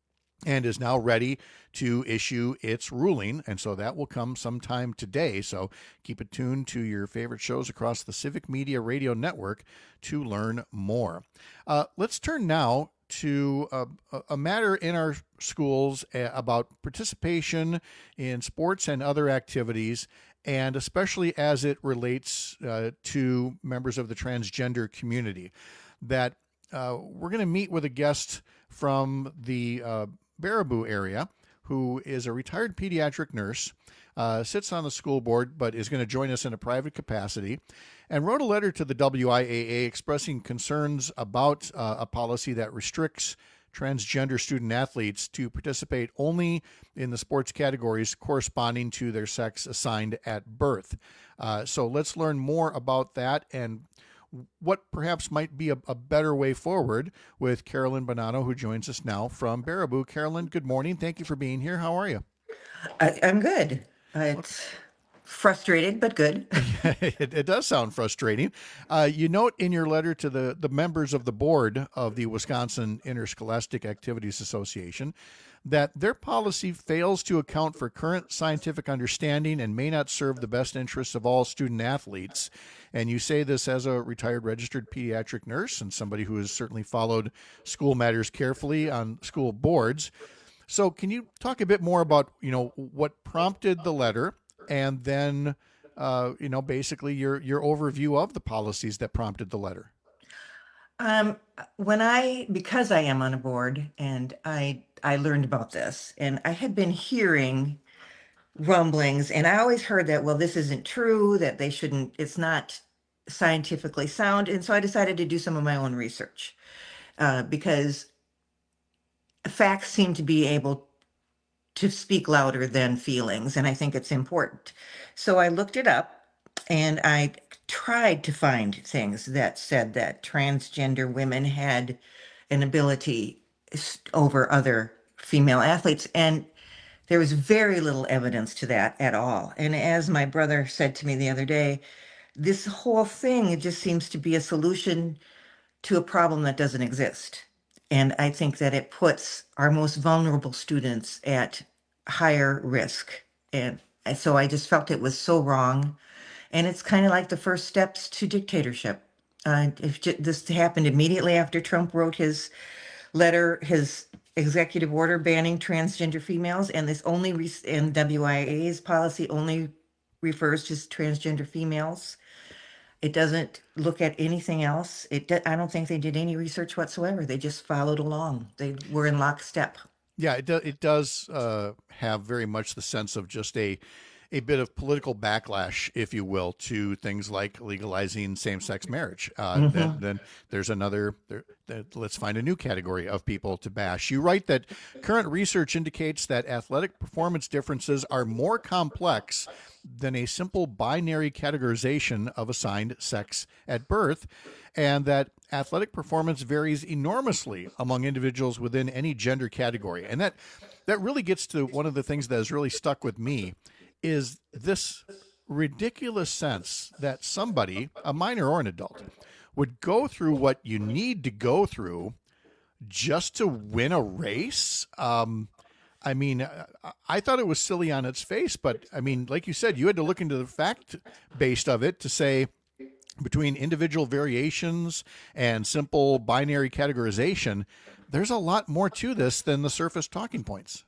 and is now ready to issue its ruling. And so that will come sometime today. So keep it tuned to your favorite shows across the Civic Media Radio Network to learn more. Uh, let's turn now to a, a matter in our schools about participation in sports and other activities, and especially as it relates uh, to members of the transgender community. That uh, we're going to meet with a guest from the uh, Baraboo area who is a retired pediatric nurse, uh, sits on the school board, but is going to join us in a private capacity, and wrote a letter to the W I A A expressing concerns about uh, a policy that restricts transgender student athletes to participate only in the sports categories corresponding to their sex assigned at birth. Uh, so let's learn more about that and what perhaps might be a, a better way forward with Carolyn Bonanno, who joins us now from Baraboo. Carolyn, good morning. Thank you for being here. How are you? I, I'm good. Uh, it's frustrated, but good. it, it does sound frustrating. Uh, you note in your letter to the, the members of the board of the Wisconsin Interscholastic Activities Association that their policy fails to account for current scientific understanding and may not serve the best interests of all student athletes. And you say this as a retired registered pediatric nurse and somebody who has certainly followed school matters carefully on school boards. So can you talk a bit more about, you know, what prompted the letter and then, uh, you know, basically your, your overview of the policies that prompted the letter? Um, when I, because I am on a board and I, I learned about this and I had been hearing rumblings and I always heard that, well, this isn't true, that they shouldn't, it's not scientifically sound. And so I decided to do some of my own research uh, because facts seem to be able to speak louder than feelings. And I think it's important. So I looked it up and I tried to find things that said that transgender women had an ability over other female athletes. And there was very little evidence to that at all. And as my brother said to me the other day, this whole thing, it just seems to be a solution to a problem that doesn't exist. And I think that it puts our most vulnerable students at higher risk. And and so I just felt it was so wrong. And it's kind of like the first steps to dictatorship. Uh, if j- this happened immediately after Trump wrote his letter, his executive order banning transgender females, and this only, re- and W I A's policy only refers to transgender females. It doesn't look at anything else. It do- I don't think they did any research whatsoever. They just followed along. They were in lockstep. Yeah, it, do, it does uh, have very much the sense of just a a bit of political backlash, if you will, to things like legalizing same-sex marriage. Uh, Mhm. then, then there's another, there, that, let's find a new category of people to bash. You write that current research indicates that athletic performance differences are more complex than a simple binary categorization of assigned sex at birth, and that athletic performance varies enormously among individuals within any gender category. And that that really gets to one of the things that has really stuck with me, is this ridiculous sense that somebody, a minor or an adult, would go through what you need to go through just to win a race. Um, I mean, I- I thought it was silly on its face, but I mean, like you said, you had to look into the fact based of it to say, between individual variations and simple binary categorization, there's a lot more to this than the surface talking points.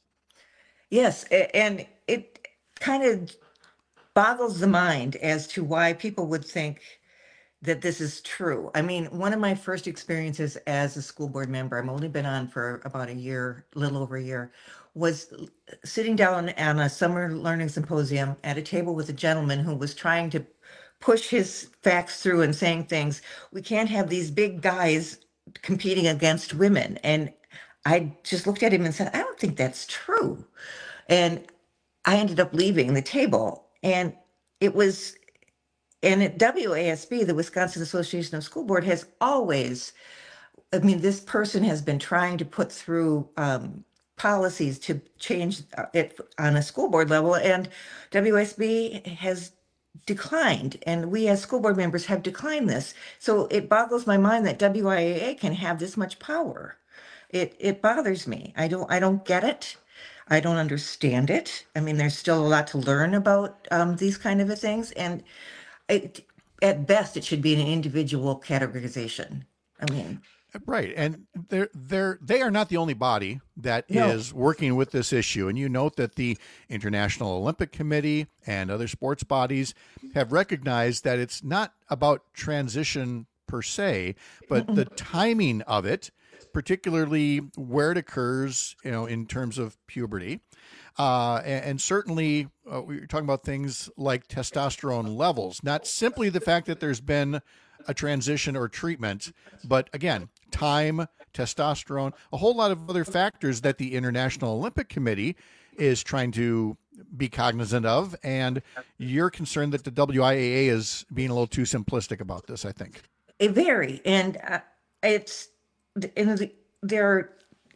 Yes, a- and it kind of boggles the mind as to why people would think that this is true. I mean, one of my first experiences as a school board member, I've only been on for about a year, a little over a year, was l- sitting down on a summer learning symposium at a table with a gentleman who was trying to push his facts through and saying things. We can't have these big guys competing against women. And I just looked at him and said, I don't think that's true. And I ended up leaving the table. And it was, and at W A S B, the Wisconsin Association of School Board, has always, I mean, this person has been trying to put through um, policies to change uh, it on a school board level, and W A S B has declined, and we as school board members have declined this. So it boggles my mind that W I A A can have this much power. It it bothers me. I don't I don't get it. I don't understand it. I mean, there's still a lot to learn about um, these kind of things, and it, at best, it should be an individual categorization. I mean, Right, and they're they're they are not the only body that No. is working with this issue. And you note that the International Olympic Committee and other sports bodies have recognized that it's not about transition per se, but the timing of it, particularly where it occurs, you know, in terms of puberty. Uh, and, and certainly, uh, we were talking about things like testosterone levels, not simply the fact that there's been a transition or treatment, but again, time, testosterone, a whole lot of other factors that the International Olympic Committee is trying to be cognizant of. And you're concerned that the W I A A is being a little too simplistic about this, I think. it vary, and uh, it's and the, their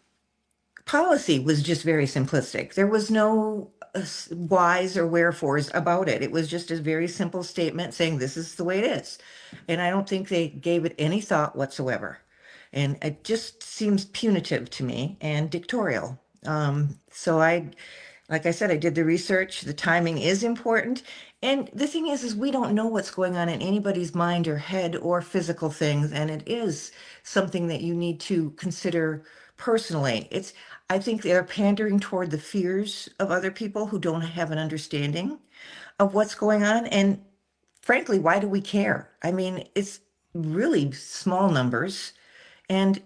policy was just very simplistic. There was no uh, s- whys or wherefores about it. It was just a very simple statement saying this is the way it is, and I don't think they gave it any thought whatsoever. And it just seems punitive to me and dictatorial. Um, so I, like I said, I did the research. The timing is important. And the thing is, is we don't know what's going on in anybody's mind or head or physical things. And it is something that you need to consider personally. It's, I think they're pandering toward the fears of other people who don't have an understanding of what's going on. And frankly, why do we care? I mean, it's really small numbers. And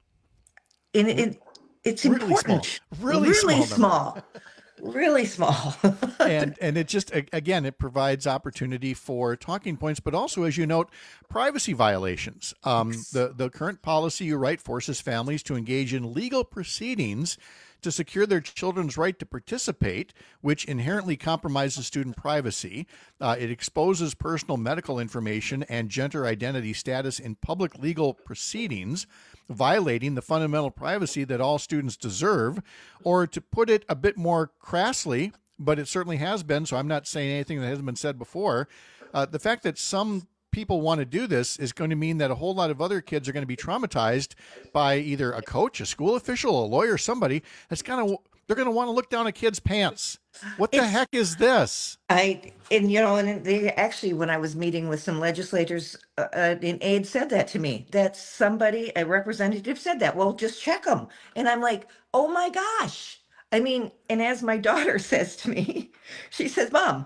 and it, it's Really small. important. Really small number. small. Really small. and and it just a- again it provides opportunity for talking points, but also, as you note, privacy violations. Um, the the current policy you write forces families to engage in legal proceedings to secure their children's right to participate, which inherently compromises student privacy. Uh, it exposes personal medical information and gender identity status in public legal proceedings, violating the fundamental privacy that all students deserve. Or to put it a bit more crassly, but it certainly has been, so I'm not saying anything that hasn't been said before, uh, the fact that some people want to do this is going to mean that a whole lot of other kids are going to be traumatized by either a coach, a school official, a lawyer, somebody that's going to They're going to want to look down a kid's pants. What the heck is this? I and you know, and they actually, when I was meeting with some legislators uh, uh, in aid, said that to me. That somebody, a representative, said that. Well, just check them, and I'm like, oh my gosh. I mean, and as my daughter says to me, she says, "Mom,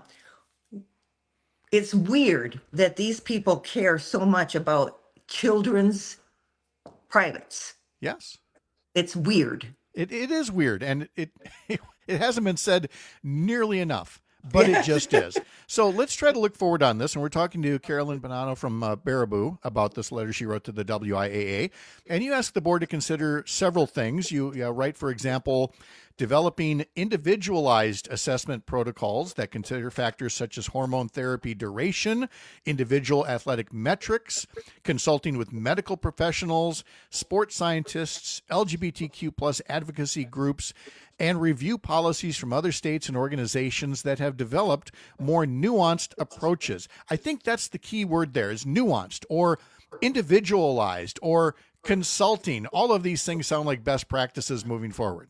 it's weird that these people care so much about children's privates." Yes, it's weird. It it is weird, and it it hasn't been said nearly enough, but Yeah. it just is. So let's try to look forward on this, and we're talking to Carolyn Bonanno from uh, Baraboo about this letter she wrote to the W I A A, and you ask the board to consider several things. You, you write, for example, developing individualized assessment protocols that consider factors such as hormone therapy duration, individual athletic metrics, consulting with medical professionals, sports scientists, L G B T Q plus advocacy groups, and review policies from other states and organizations that have developed more nuanced approaches. I think that's the key word there, is nuanced or individualized or consulting. All of these things sound like best practices moving forward.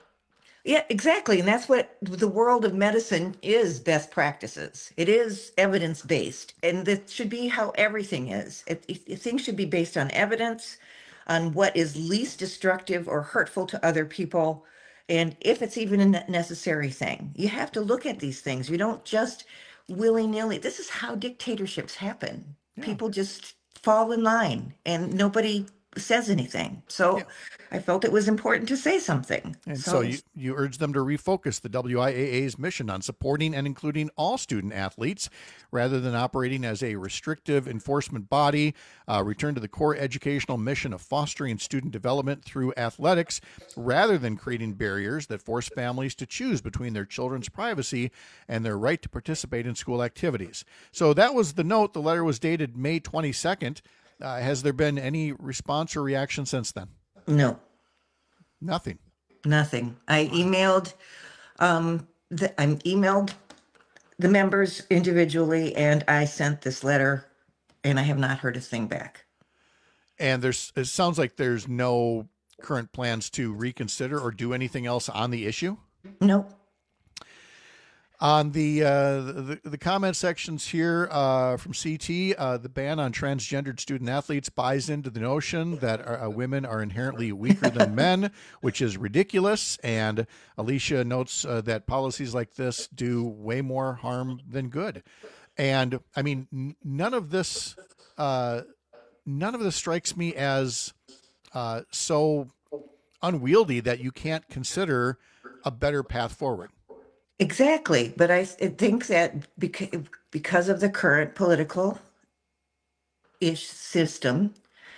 Yeah, exactly. And that's what the world of medicine is, best practices. It is evidence-based, and that should be how everything is. It, it, things should be based on evidence, on what is least destructive or hurtful to other people, and if it's even a ne- necessary thing. You have to look at these things. You don't just willy-nilly. This is how dictatorships happen. People just fall in line, and nobody says anything. So I felt it was important to say something. And so, you, you urge them to refocus the W I A A's mission on supporting and including all student athletes rather than operating as a restrictive enforcement body, uh, return to the core educational mission of fostering student development through athletics rather than creating barriers that force families to choose between their children's privacy and their right to participate in school activities. So that was the note. The letter was dated May twenty-second. Uh, has there been any response or reaction since then? No. Nothing. Nothing. I emailed, um, the, I emailed the members individually, and I sent this letter, and I have not heard a thing back. And there's, it sounds like there's no current plans to reconsider or do anything else on the issue? No. On the, uh, the the comment sections here uh, from C T, uh, the ban on transgendered student athletes buys into the notion that uh, women are inherently weaker than men, which is ridiculous. And Alicia notes uh, that policies like this do way more harm than good. And I mean, n- none of this, uh, none of this strikes me as uh, so unwieldy that you can't consider a better path forward. Exactly. But I, I think that because, because of the current political ish system,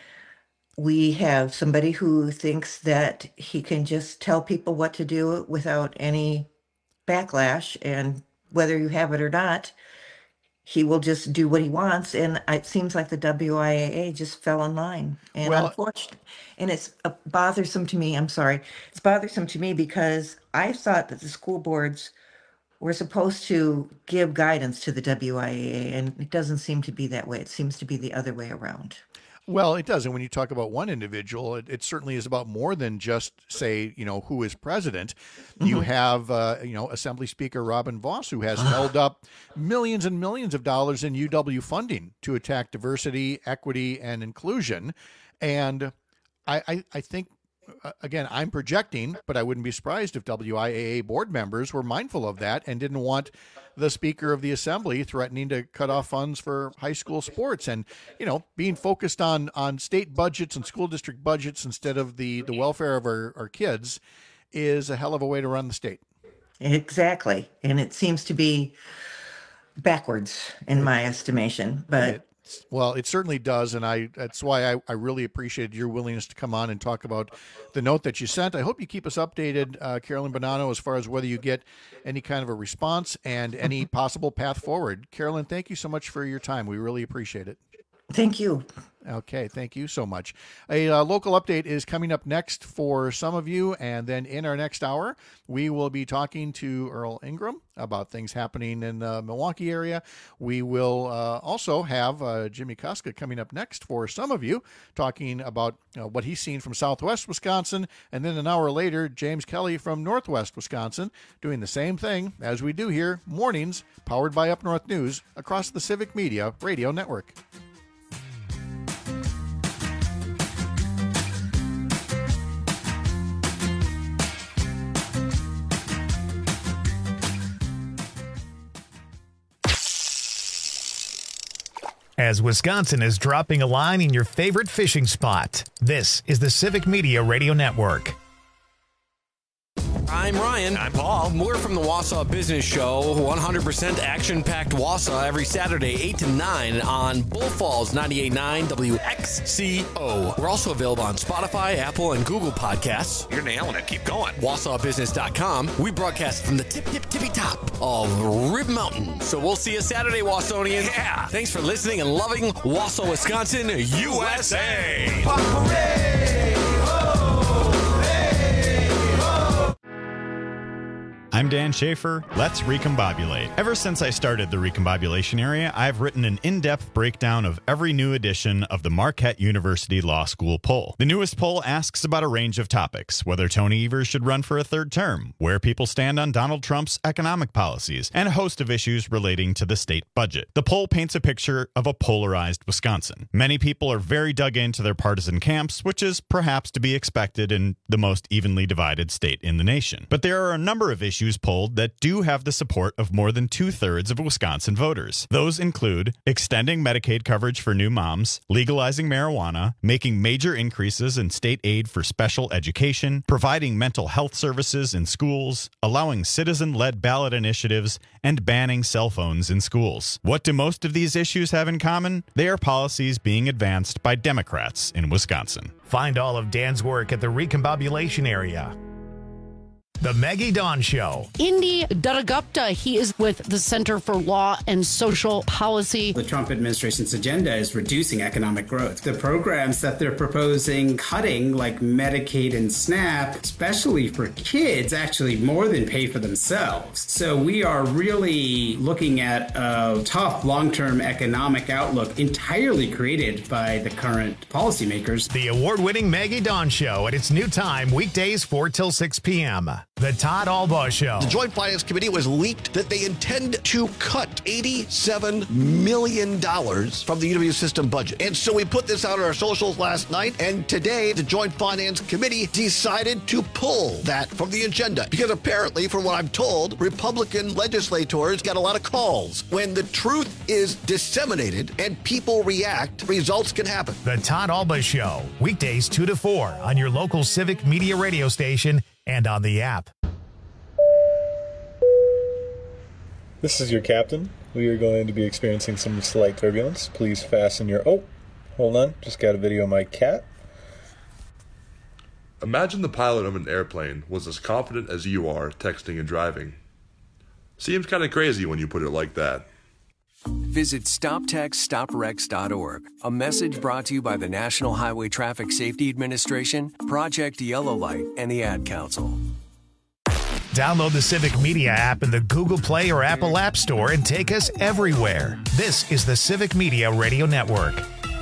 we have somebody who thinks that he can just tell people what to do without any backlash, and whether you have it or not, he will just do what he wants. And it seems like the W I A A just fell in line. And Well- unfortunately, and it's uh, bothersome to me. I'm sorry. It's bothersome to me because I thought that the school boards were supposed to give guidance to the W I A A, and it doesn't seem to be that way. It seems to be the other way around. Well, it does. And when you talk about one individual, it, it certainly is about more than just, say, you know, who is president. You Mhm. have, uh, you know, Assembly Speaker Robin Voss, who has held up millions and millions of dollars in U W funding to attack diversity, equity, and inclusion. And I, I, I think, uh, again, I'm projecting, but I wouldn't be surprised if W I A A board members were mindful of that and didn't want the Speaker of the Assembly threatening to cut off funds for high school sports, and, you know, being focused on on state budgets and school district budgets instead of the, the welfare of our, our kids is a hell of a way to run the state. Exactly. And it seems to be backwards in my estimation. But Well, it certainly does, and I that's why I, I really appreciated your willingness to come on and talk about the note that you sent. I hope you keep us updated, uh, Carolyn Bonanno, as far as whether you get any kind of a response and any possible path forward. Carolyn, thank you so much for your time. We really appreciate it. Thank you. Okay, thank you so much. A uh, local update is coming up next for some of you, and then in our next hour, we will be talking to Earl Ingram about things happening in the Milwaukee area. We will uh, also have uh, Jimmy Kuska coming up next for some of you, talking about uh, what he's seen from Southwest Wisconsin, and then an hour later, James Kelly from Northwest Wisconsin, doing the same thing as we do here, mornings, powered by Up North News, across the Civic Media Radio Network. As Wisconsin is dropping a line in your favorite fishing spot, this is the Civic Media Radio Network. I'm Ryan. I'm Paul. We're from the Wausau Business Show, one hundred percent action-packed Wausau every Saturday, eight to nine on Bull Falls ninety-eight point nine W X C O. We're also available on Spotify, Apple, and Google Podcasts. You're nailing it. Keep going. Wausau Business dot com. We broadcast from the tip, tip, tippy top of Rib Mountain. So we'll see you Saturday, Wausonians. Yeah. Thanks for listening and loving Wausau, Wisconsin, U S A. I'm Dan Schaefer. Let's recombobulate. Ever since I started the recombobulation area, I've written an in-depth breakdown of every new edition of the Marquette University Law School poll. The newest poll asks about a range of topics: whether Tony Evers should run for a third term, where people stand on Donald Trump's economic policies, and a host of issues relating to the state budget. The poll paints a picture of a polarized Wisconsin. Many people are very dug into their partisan camps, which is perhaps to be expected in the most evenly divided state in the nation. But there are a number of issues polled that do have the support of more than two-thirds of Wisconsin voters. Those include extending Medicaid coverage for new moms, legalizing marijuana, making major increases in state aid for special education, providing mental health services in schools, allowing citizen-led ballot initiatives, and banning cell phones in schools. What do most of these issues have in common? They are policies being advanced by Democrats in Wisconsin. Find all of Dan's work at the Recombobulation area. The Maggie Dawn Show. Indy Dadagupta, he is with the Center for Law and Social Policy. The Trump administration's agenda is reducing economic growth. The programs that they're proposing cutting, like Medicaid and SNAP, especially for kids, actually more than pay for themselves. So we are really looking at a tough long-term economic outlook entirely created by the current policymakers. The award-winning Maggie Dawn Show at its new time, weekdays four till six p.m. The Todd Albaugh Show. The Joint Finance Committee was leaked that they intend to cut eighty-seven million dollars from the U W system budget. And so we put this out on our socials last night, and today the Joint Finance Committee decided to pull that from the agenda. Because apparently, from what I'm told, Republican legislators got a lot of calls. When the truth is disseminated and people react, results can happen. The Todd Albaugh Show, weekdays two to four on your local Civic Media radio station and on the app. This is your captain. We are going to be experiencing some slight turbulence. Please fasten your... Oh, hold on. Just got a video of my cat. Imagine the pilot of an airplane was as confident as you are texting and driving. Seems kind of crazy when you put it like that. Visit stop text stop wrecks dot org. A message brought to you by the National Highway Traffic Safety Administration, Project Yellow Light, and the Ad Council. Download the Civic Media app in the Google Play or Apple App Store and take us everywhere. This is the Civic Media Radio Network.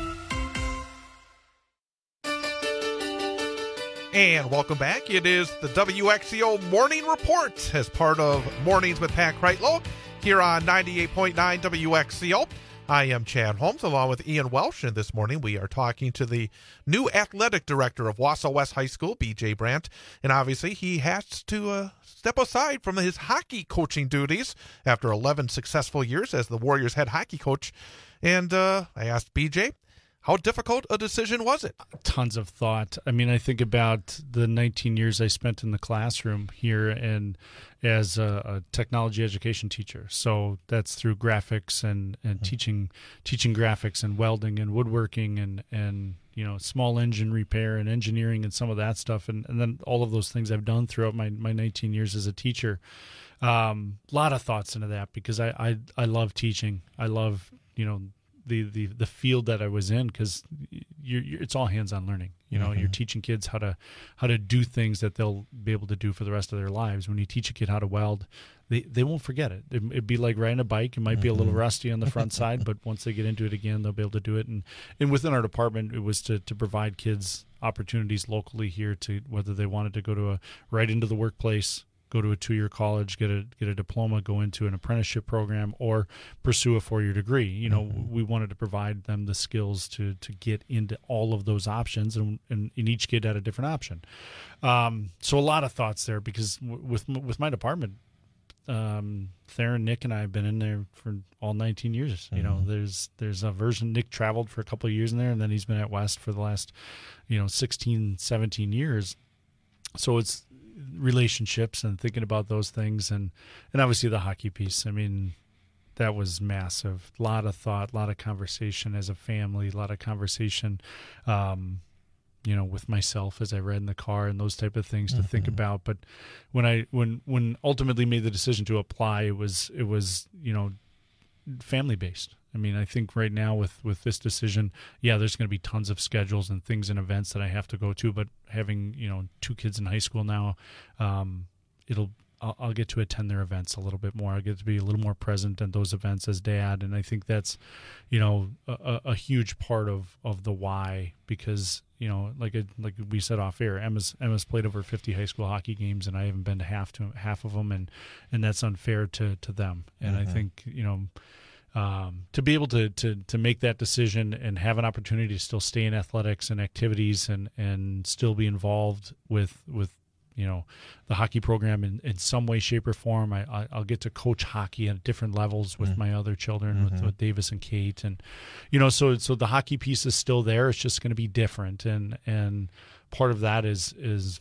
And welcome back. It is the W X C O Morning Report as part of Mornings with Pat Kreitlow here on ninety-eight point nine W X C O. I am Chad Holmes along with Ian Welsh, and this morning we are talking to the new athletic director of Wausau West High School, B J Brandt, and obviously he has to uh, step aside from his hockey coaching duties after eleven successful years as the Warriors head hockey coach. And uh, I asked B J, how difficult a decision was it? Tons of thought. I mean, I think about the nineteen years I spent in the classroom here and as a, a technology education teacher. So that's through graphics and, and mm-hmm. teaching teaching graphics and welding and woodworking and, and you know, small engine repair and engineering and some of that stuff. And, and then all of those things I've done throughout my, my nineteen years as a teacher. A um, lot of thoughts into that because I, I, I love teaching. I love, you know, the the, the field that I was in, because you're, you're, it's all hands-on learning. You know, Mhm. you're teaching kids how to how to do things that they'll be able to do for the rest of their lives. When you teach a kid how to weld, they they won't forget it. it it'd be like riding a bike. It might be a little Mhm. rusty on the front side, but once they get into it again, they'll be able to do it. And and within our department, it was to to provide kids opportunities locally here to whether they wanted to go to a right into the workplace, go to a two-year college, get a get a diploma, go into an apprenticeship program, or pursue a four-year degree. You know, we wanted to provide them the skills to to get into all of those options, and, and, and each kid had a different option. Um, so a lot of thoughts there, because w- with with my department, um, Theron, Nick, and I have been in there for all nineteen years. You know, Mhm. there's there's a version. Nick traveled for a couple of years in there, and then he's been at West for the last, you know, sixteen, seventeen years. So it's relationships and thinking about those things, and and obviously the hockey piece. I mean, that was massive. A lot of thought, a lot of conversation as a family, a lot of conversation, um, you know, with myself as I read in the car and those type of things to think about. But when I when when ultimately made the decision to apply, it was it was you know family based. I mean, I think right now with, with this decision, yeah, there's going to be tons of schedules and things and events that I have to go to. But having, you know, two kids in high school now, um, it'll I'll, I'll get to attend their events a little bit more. I'll get to be a little more present at those events as dad. And I think that's, you know, a, a huge part of, of the why, because, you know, like it, like we said off air, Emma's Emma's played over fifty high school hockey games, and I haven't been to half to half of them, and and that's unfair to to them. And Mhm. I think, you know. Um, to be able to, to to make that decision and have an opportunity to still stay in athletics and activities and, and still be involved with with you know the hockey program in, in some way, shape, or form. I, I I'll get to coach hockey at different levels with Mhm. my other children, with, Mhm. with Davis and Kate, and you know so so the hockey piece is still there. It's just going to be different, and and part of that is is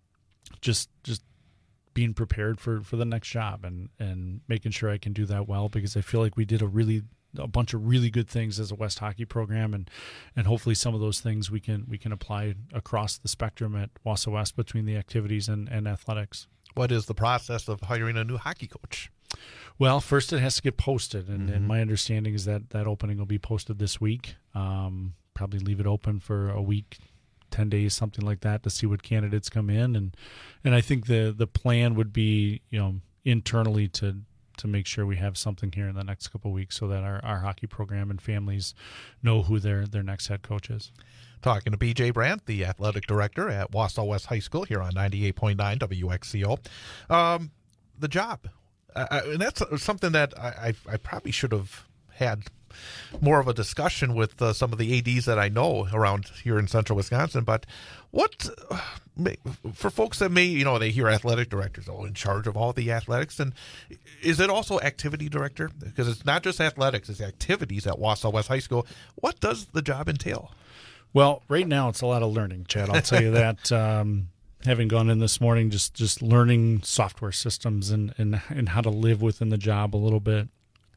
just just. being prepared for, for the next job and, and making sure I can do that well, because I feel like we did a really a bunch of really good things as a West hockey program, and, and hopefully some of those things we can we can apply across the spectrum at Wausau West between the activities and, and athletics. What is the process of hiring a new hockey coach? Well, first it has to get posted, and, Mhm. and my understanding is that that opening will be posted this week. Um, probably leave it open for a week, ten days, something like that, to see what candidates come in. And, and I think the, the plan would be, you know, internally to, to make sure we have something here in the next couple of weeks so that our, our hockey program and families know who their, their next head coach is. Talking to B J Brandt, the athletic director at Wausau West High School here on ninety-eight point nine W X C O. Um, the job, uh, and that's something that I, I, I probably should have had more of a discussion with uh, some of the A Ds that I know around here in central Wisconsin. But what, uh, may, for folks that may, you know, they hear athletic directors, oh, in charge of all the athletics, and is it also activity director? Because it's not just athletics, it's activities at Wausau West High School. What does the job entail? Well, right now it's a lot of learning, Chad. I'll tell you that. Um, having gone in this morning, just, just learning software systems and, and, and how to live within the job a little bit.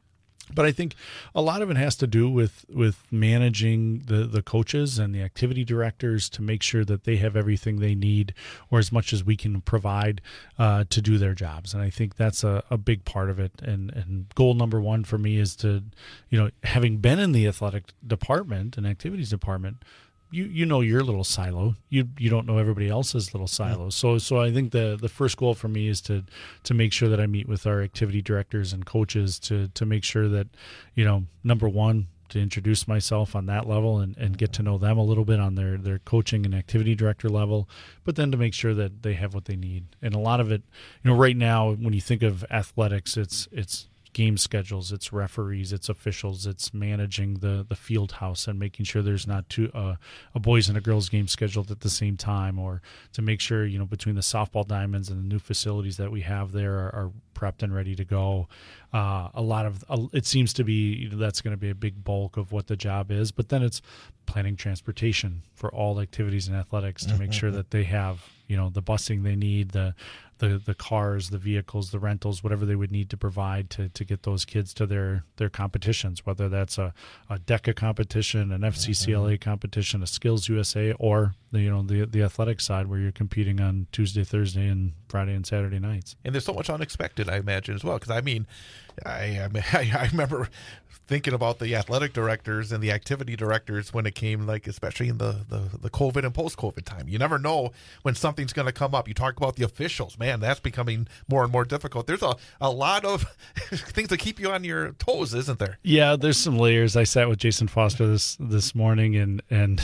But I think a lot of it has to do with, with managing the, the coaches and the activity directors to make sure that they have everything they need, or as much as we can provide uh, to do their jobs. And I think that's a, a big part of it. And, and goal number one for me is to, you know, having been in the athletic department and activities department, you you know your little silo. You you don't know everybody else's little silos. So so I think the the first goal for me is to to make sure that I meet with our activity directors and coaches to to make sure that, you know, number one, to introduce myself on that level and, and get to know them a little bit on their, their coaching and activity director level, but then to make sure that they have what they need. And a lot of it, you know, right now when you think of athletics, it's it's game schedules, it's referees, it's officials, it's managing the the field house and making sure there's not two uh, a boys and a girls game scheduled at the same time, or to make sure, you know, between the softball diamonds and the new facilities that we have there are, are prepped and ready to go. Uh, a lot of uh, it seems to be, you know, that's going to be a big bulk of what the job is, but then it's planning transportation for all activities and athletics to make sure that they have, you know, the busing they need, the the the cars, the vehicles, the rentals, whatever they would need to provide to, to get those kids to their, their competitions, whether that's a, a DECA competition, an F C C L A competition, a Skills U S A, or the you know the the athletic side where you're competing on Tuesday, Thursday, and Friday and Saturday nights. And there's so much unexpected, I imagine, as well. Because I mean, I, I mean, I remember thinking about the athletic directors and the activity directors when it came, like especially in the the, the COVID and post-COVID time. You never know when something's going to come up. You talk about the officials, man, that's becoming more and more difficult. There's a, a lot of things that keep you on your toes, isn't there? Yeah, there's some layers. I sat with Jason Foster this this morning, and and.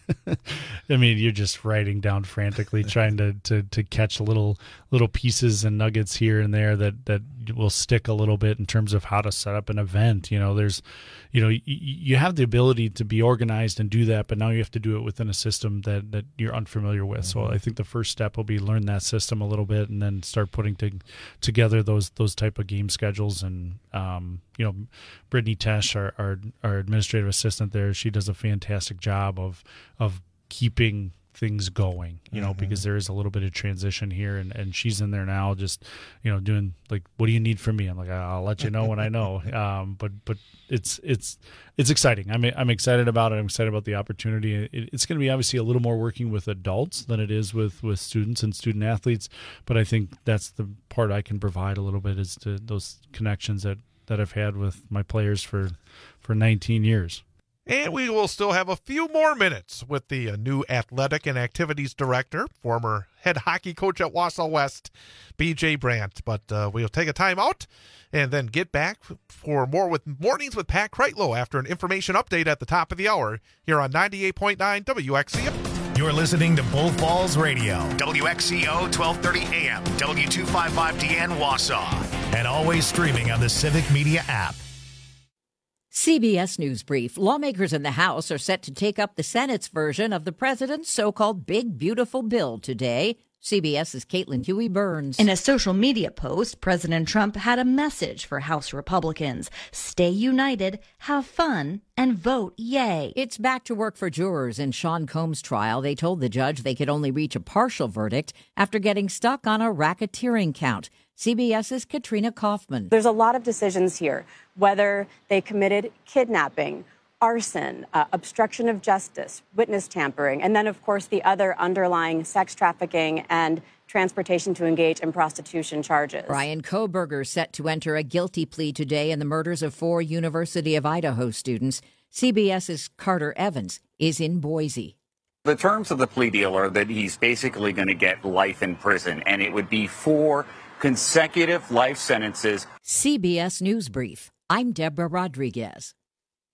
I mean, you're just writing down frantically, trying to, to, to catch little little pieces and nuggets here and there that, that will stick a little bit in terms of how to set up an event. You know, there's, you know, y- you have the ability to be organized and do that, but now you have to do it within a system that, that you're unfamiliar with. Mm-hmm. So I think the first step will be learn that system a little bit and then start putting to, together those those type of game schedules. And, um, you know, Brittany Tesh, our, our our administrative assistant there, she does a fantastic job of of keeping things going, you know, mm-hmm. because there is a little bit of transition here, and, and she's in there now just, you know, doing like, what do you need from me? I'm like, I'll let you know when I know. Um, but, but it's, it's, it's exciting. I'm, I'm excited about it. I'm excited about the opportunity. It, it's going to be obviously a little more working with adults than it is with, with students and student athletes. But I think that's the part I can provide a little bit, is to those connections that, that I've had with my players for, for nineteen years. And we will still have a few more minutes with the uh, new athletic and activities director, former head hockey coach at Wausau West, B J Brandt. But uh, we'll take a time out and then get back for more with Mornings with Pat Kreitlow after an information update at the top of the hour here on ninety-eight point nine W X C O. You're listening to Bull Falls Radio, W X C O twelve thirty A M, W two fifty-five D N Wausau, and always streaming on the Civic Media app. C B S News Brief. Lawmakers in the House are set to take up the Senate's version of the president's so-called Big Beautiful Bill today. CBS's Caitlin Huey-Burns. In a social media post, President Trump had a message for House Republicans. Stay united, have fun, and vote yay. It's back to work for jurors in Sean Combs' trial. They told the judge they could only reach a partial verdict after getting stuck on a racketeering count. CBS's Katrina Kaufman. There's a lot of decisions here, whether they committed kidnapping, arson, uh, obstruction of justice, witness tampering, and then, of course, the other underlying sex trafficking and transportation to engage in prostitution charges. Brian Kohberger set to enter a guilty plea today in the murders of four University of Idaho students. CBS's Carter Evans is in Boise. The terms of the plea deal are that he's basically going to get life in prison, and it would be four consecutive life sentences. C B S News Brief. I'm Deborah Rodriguez.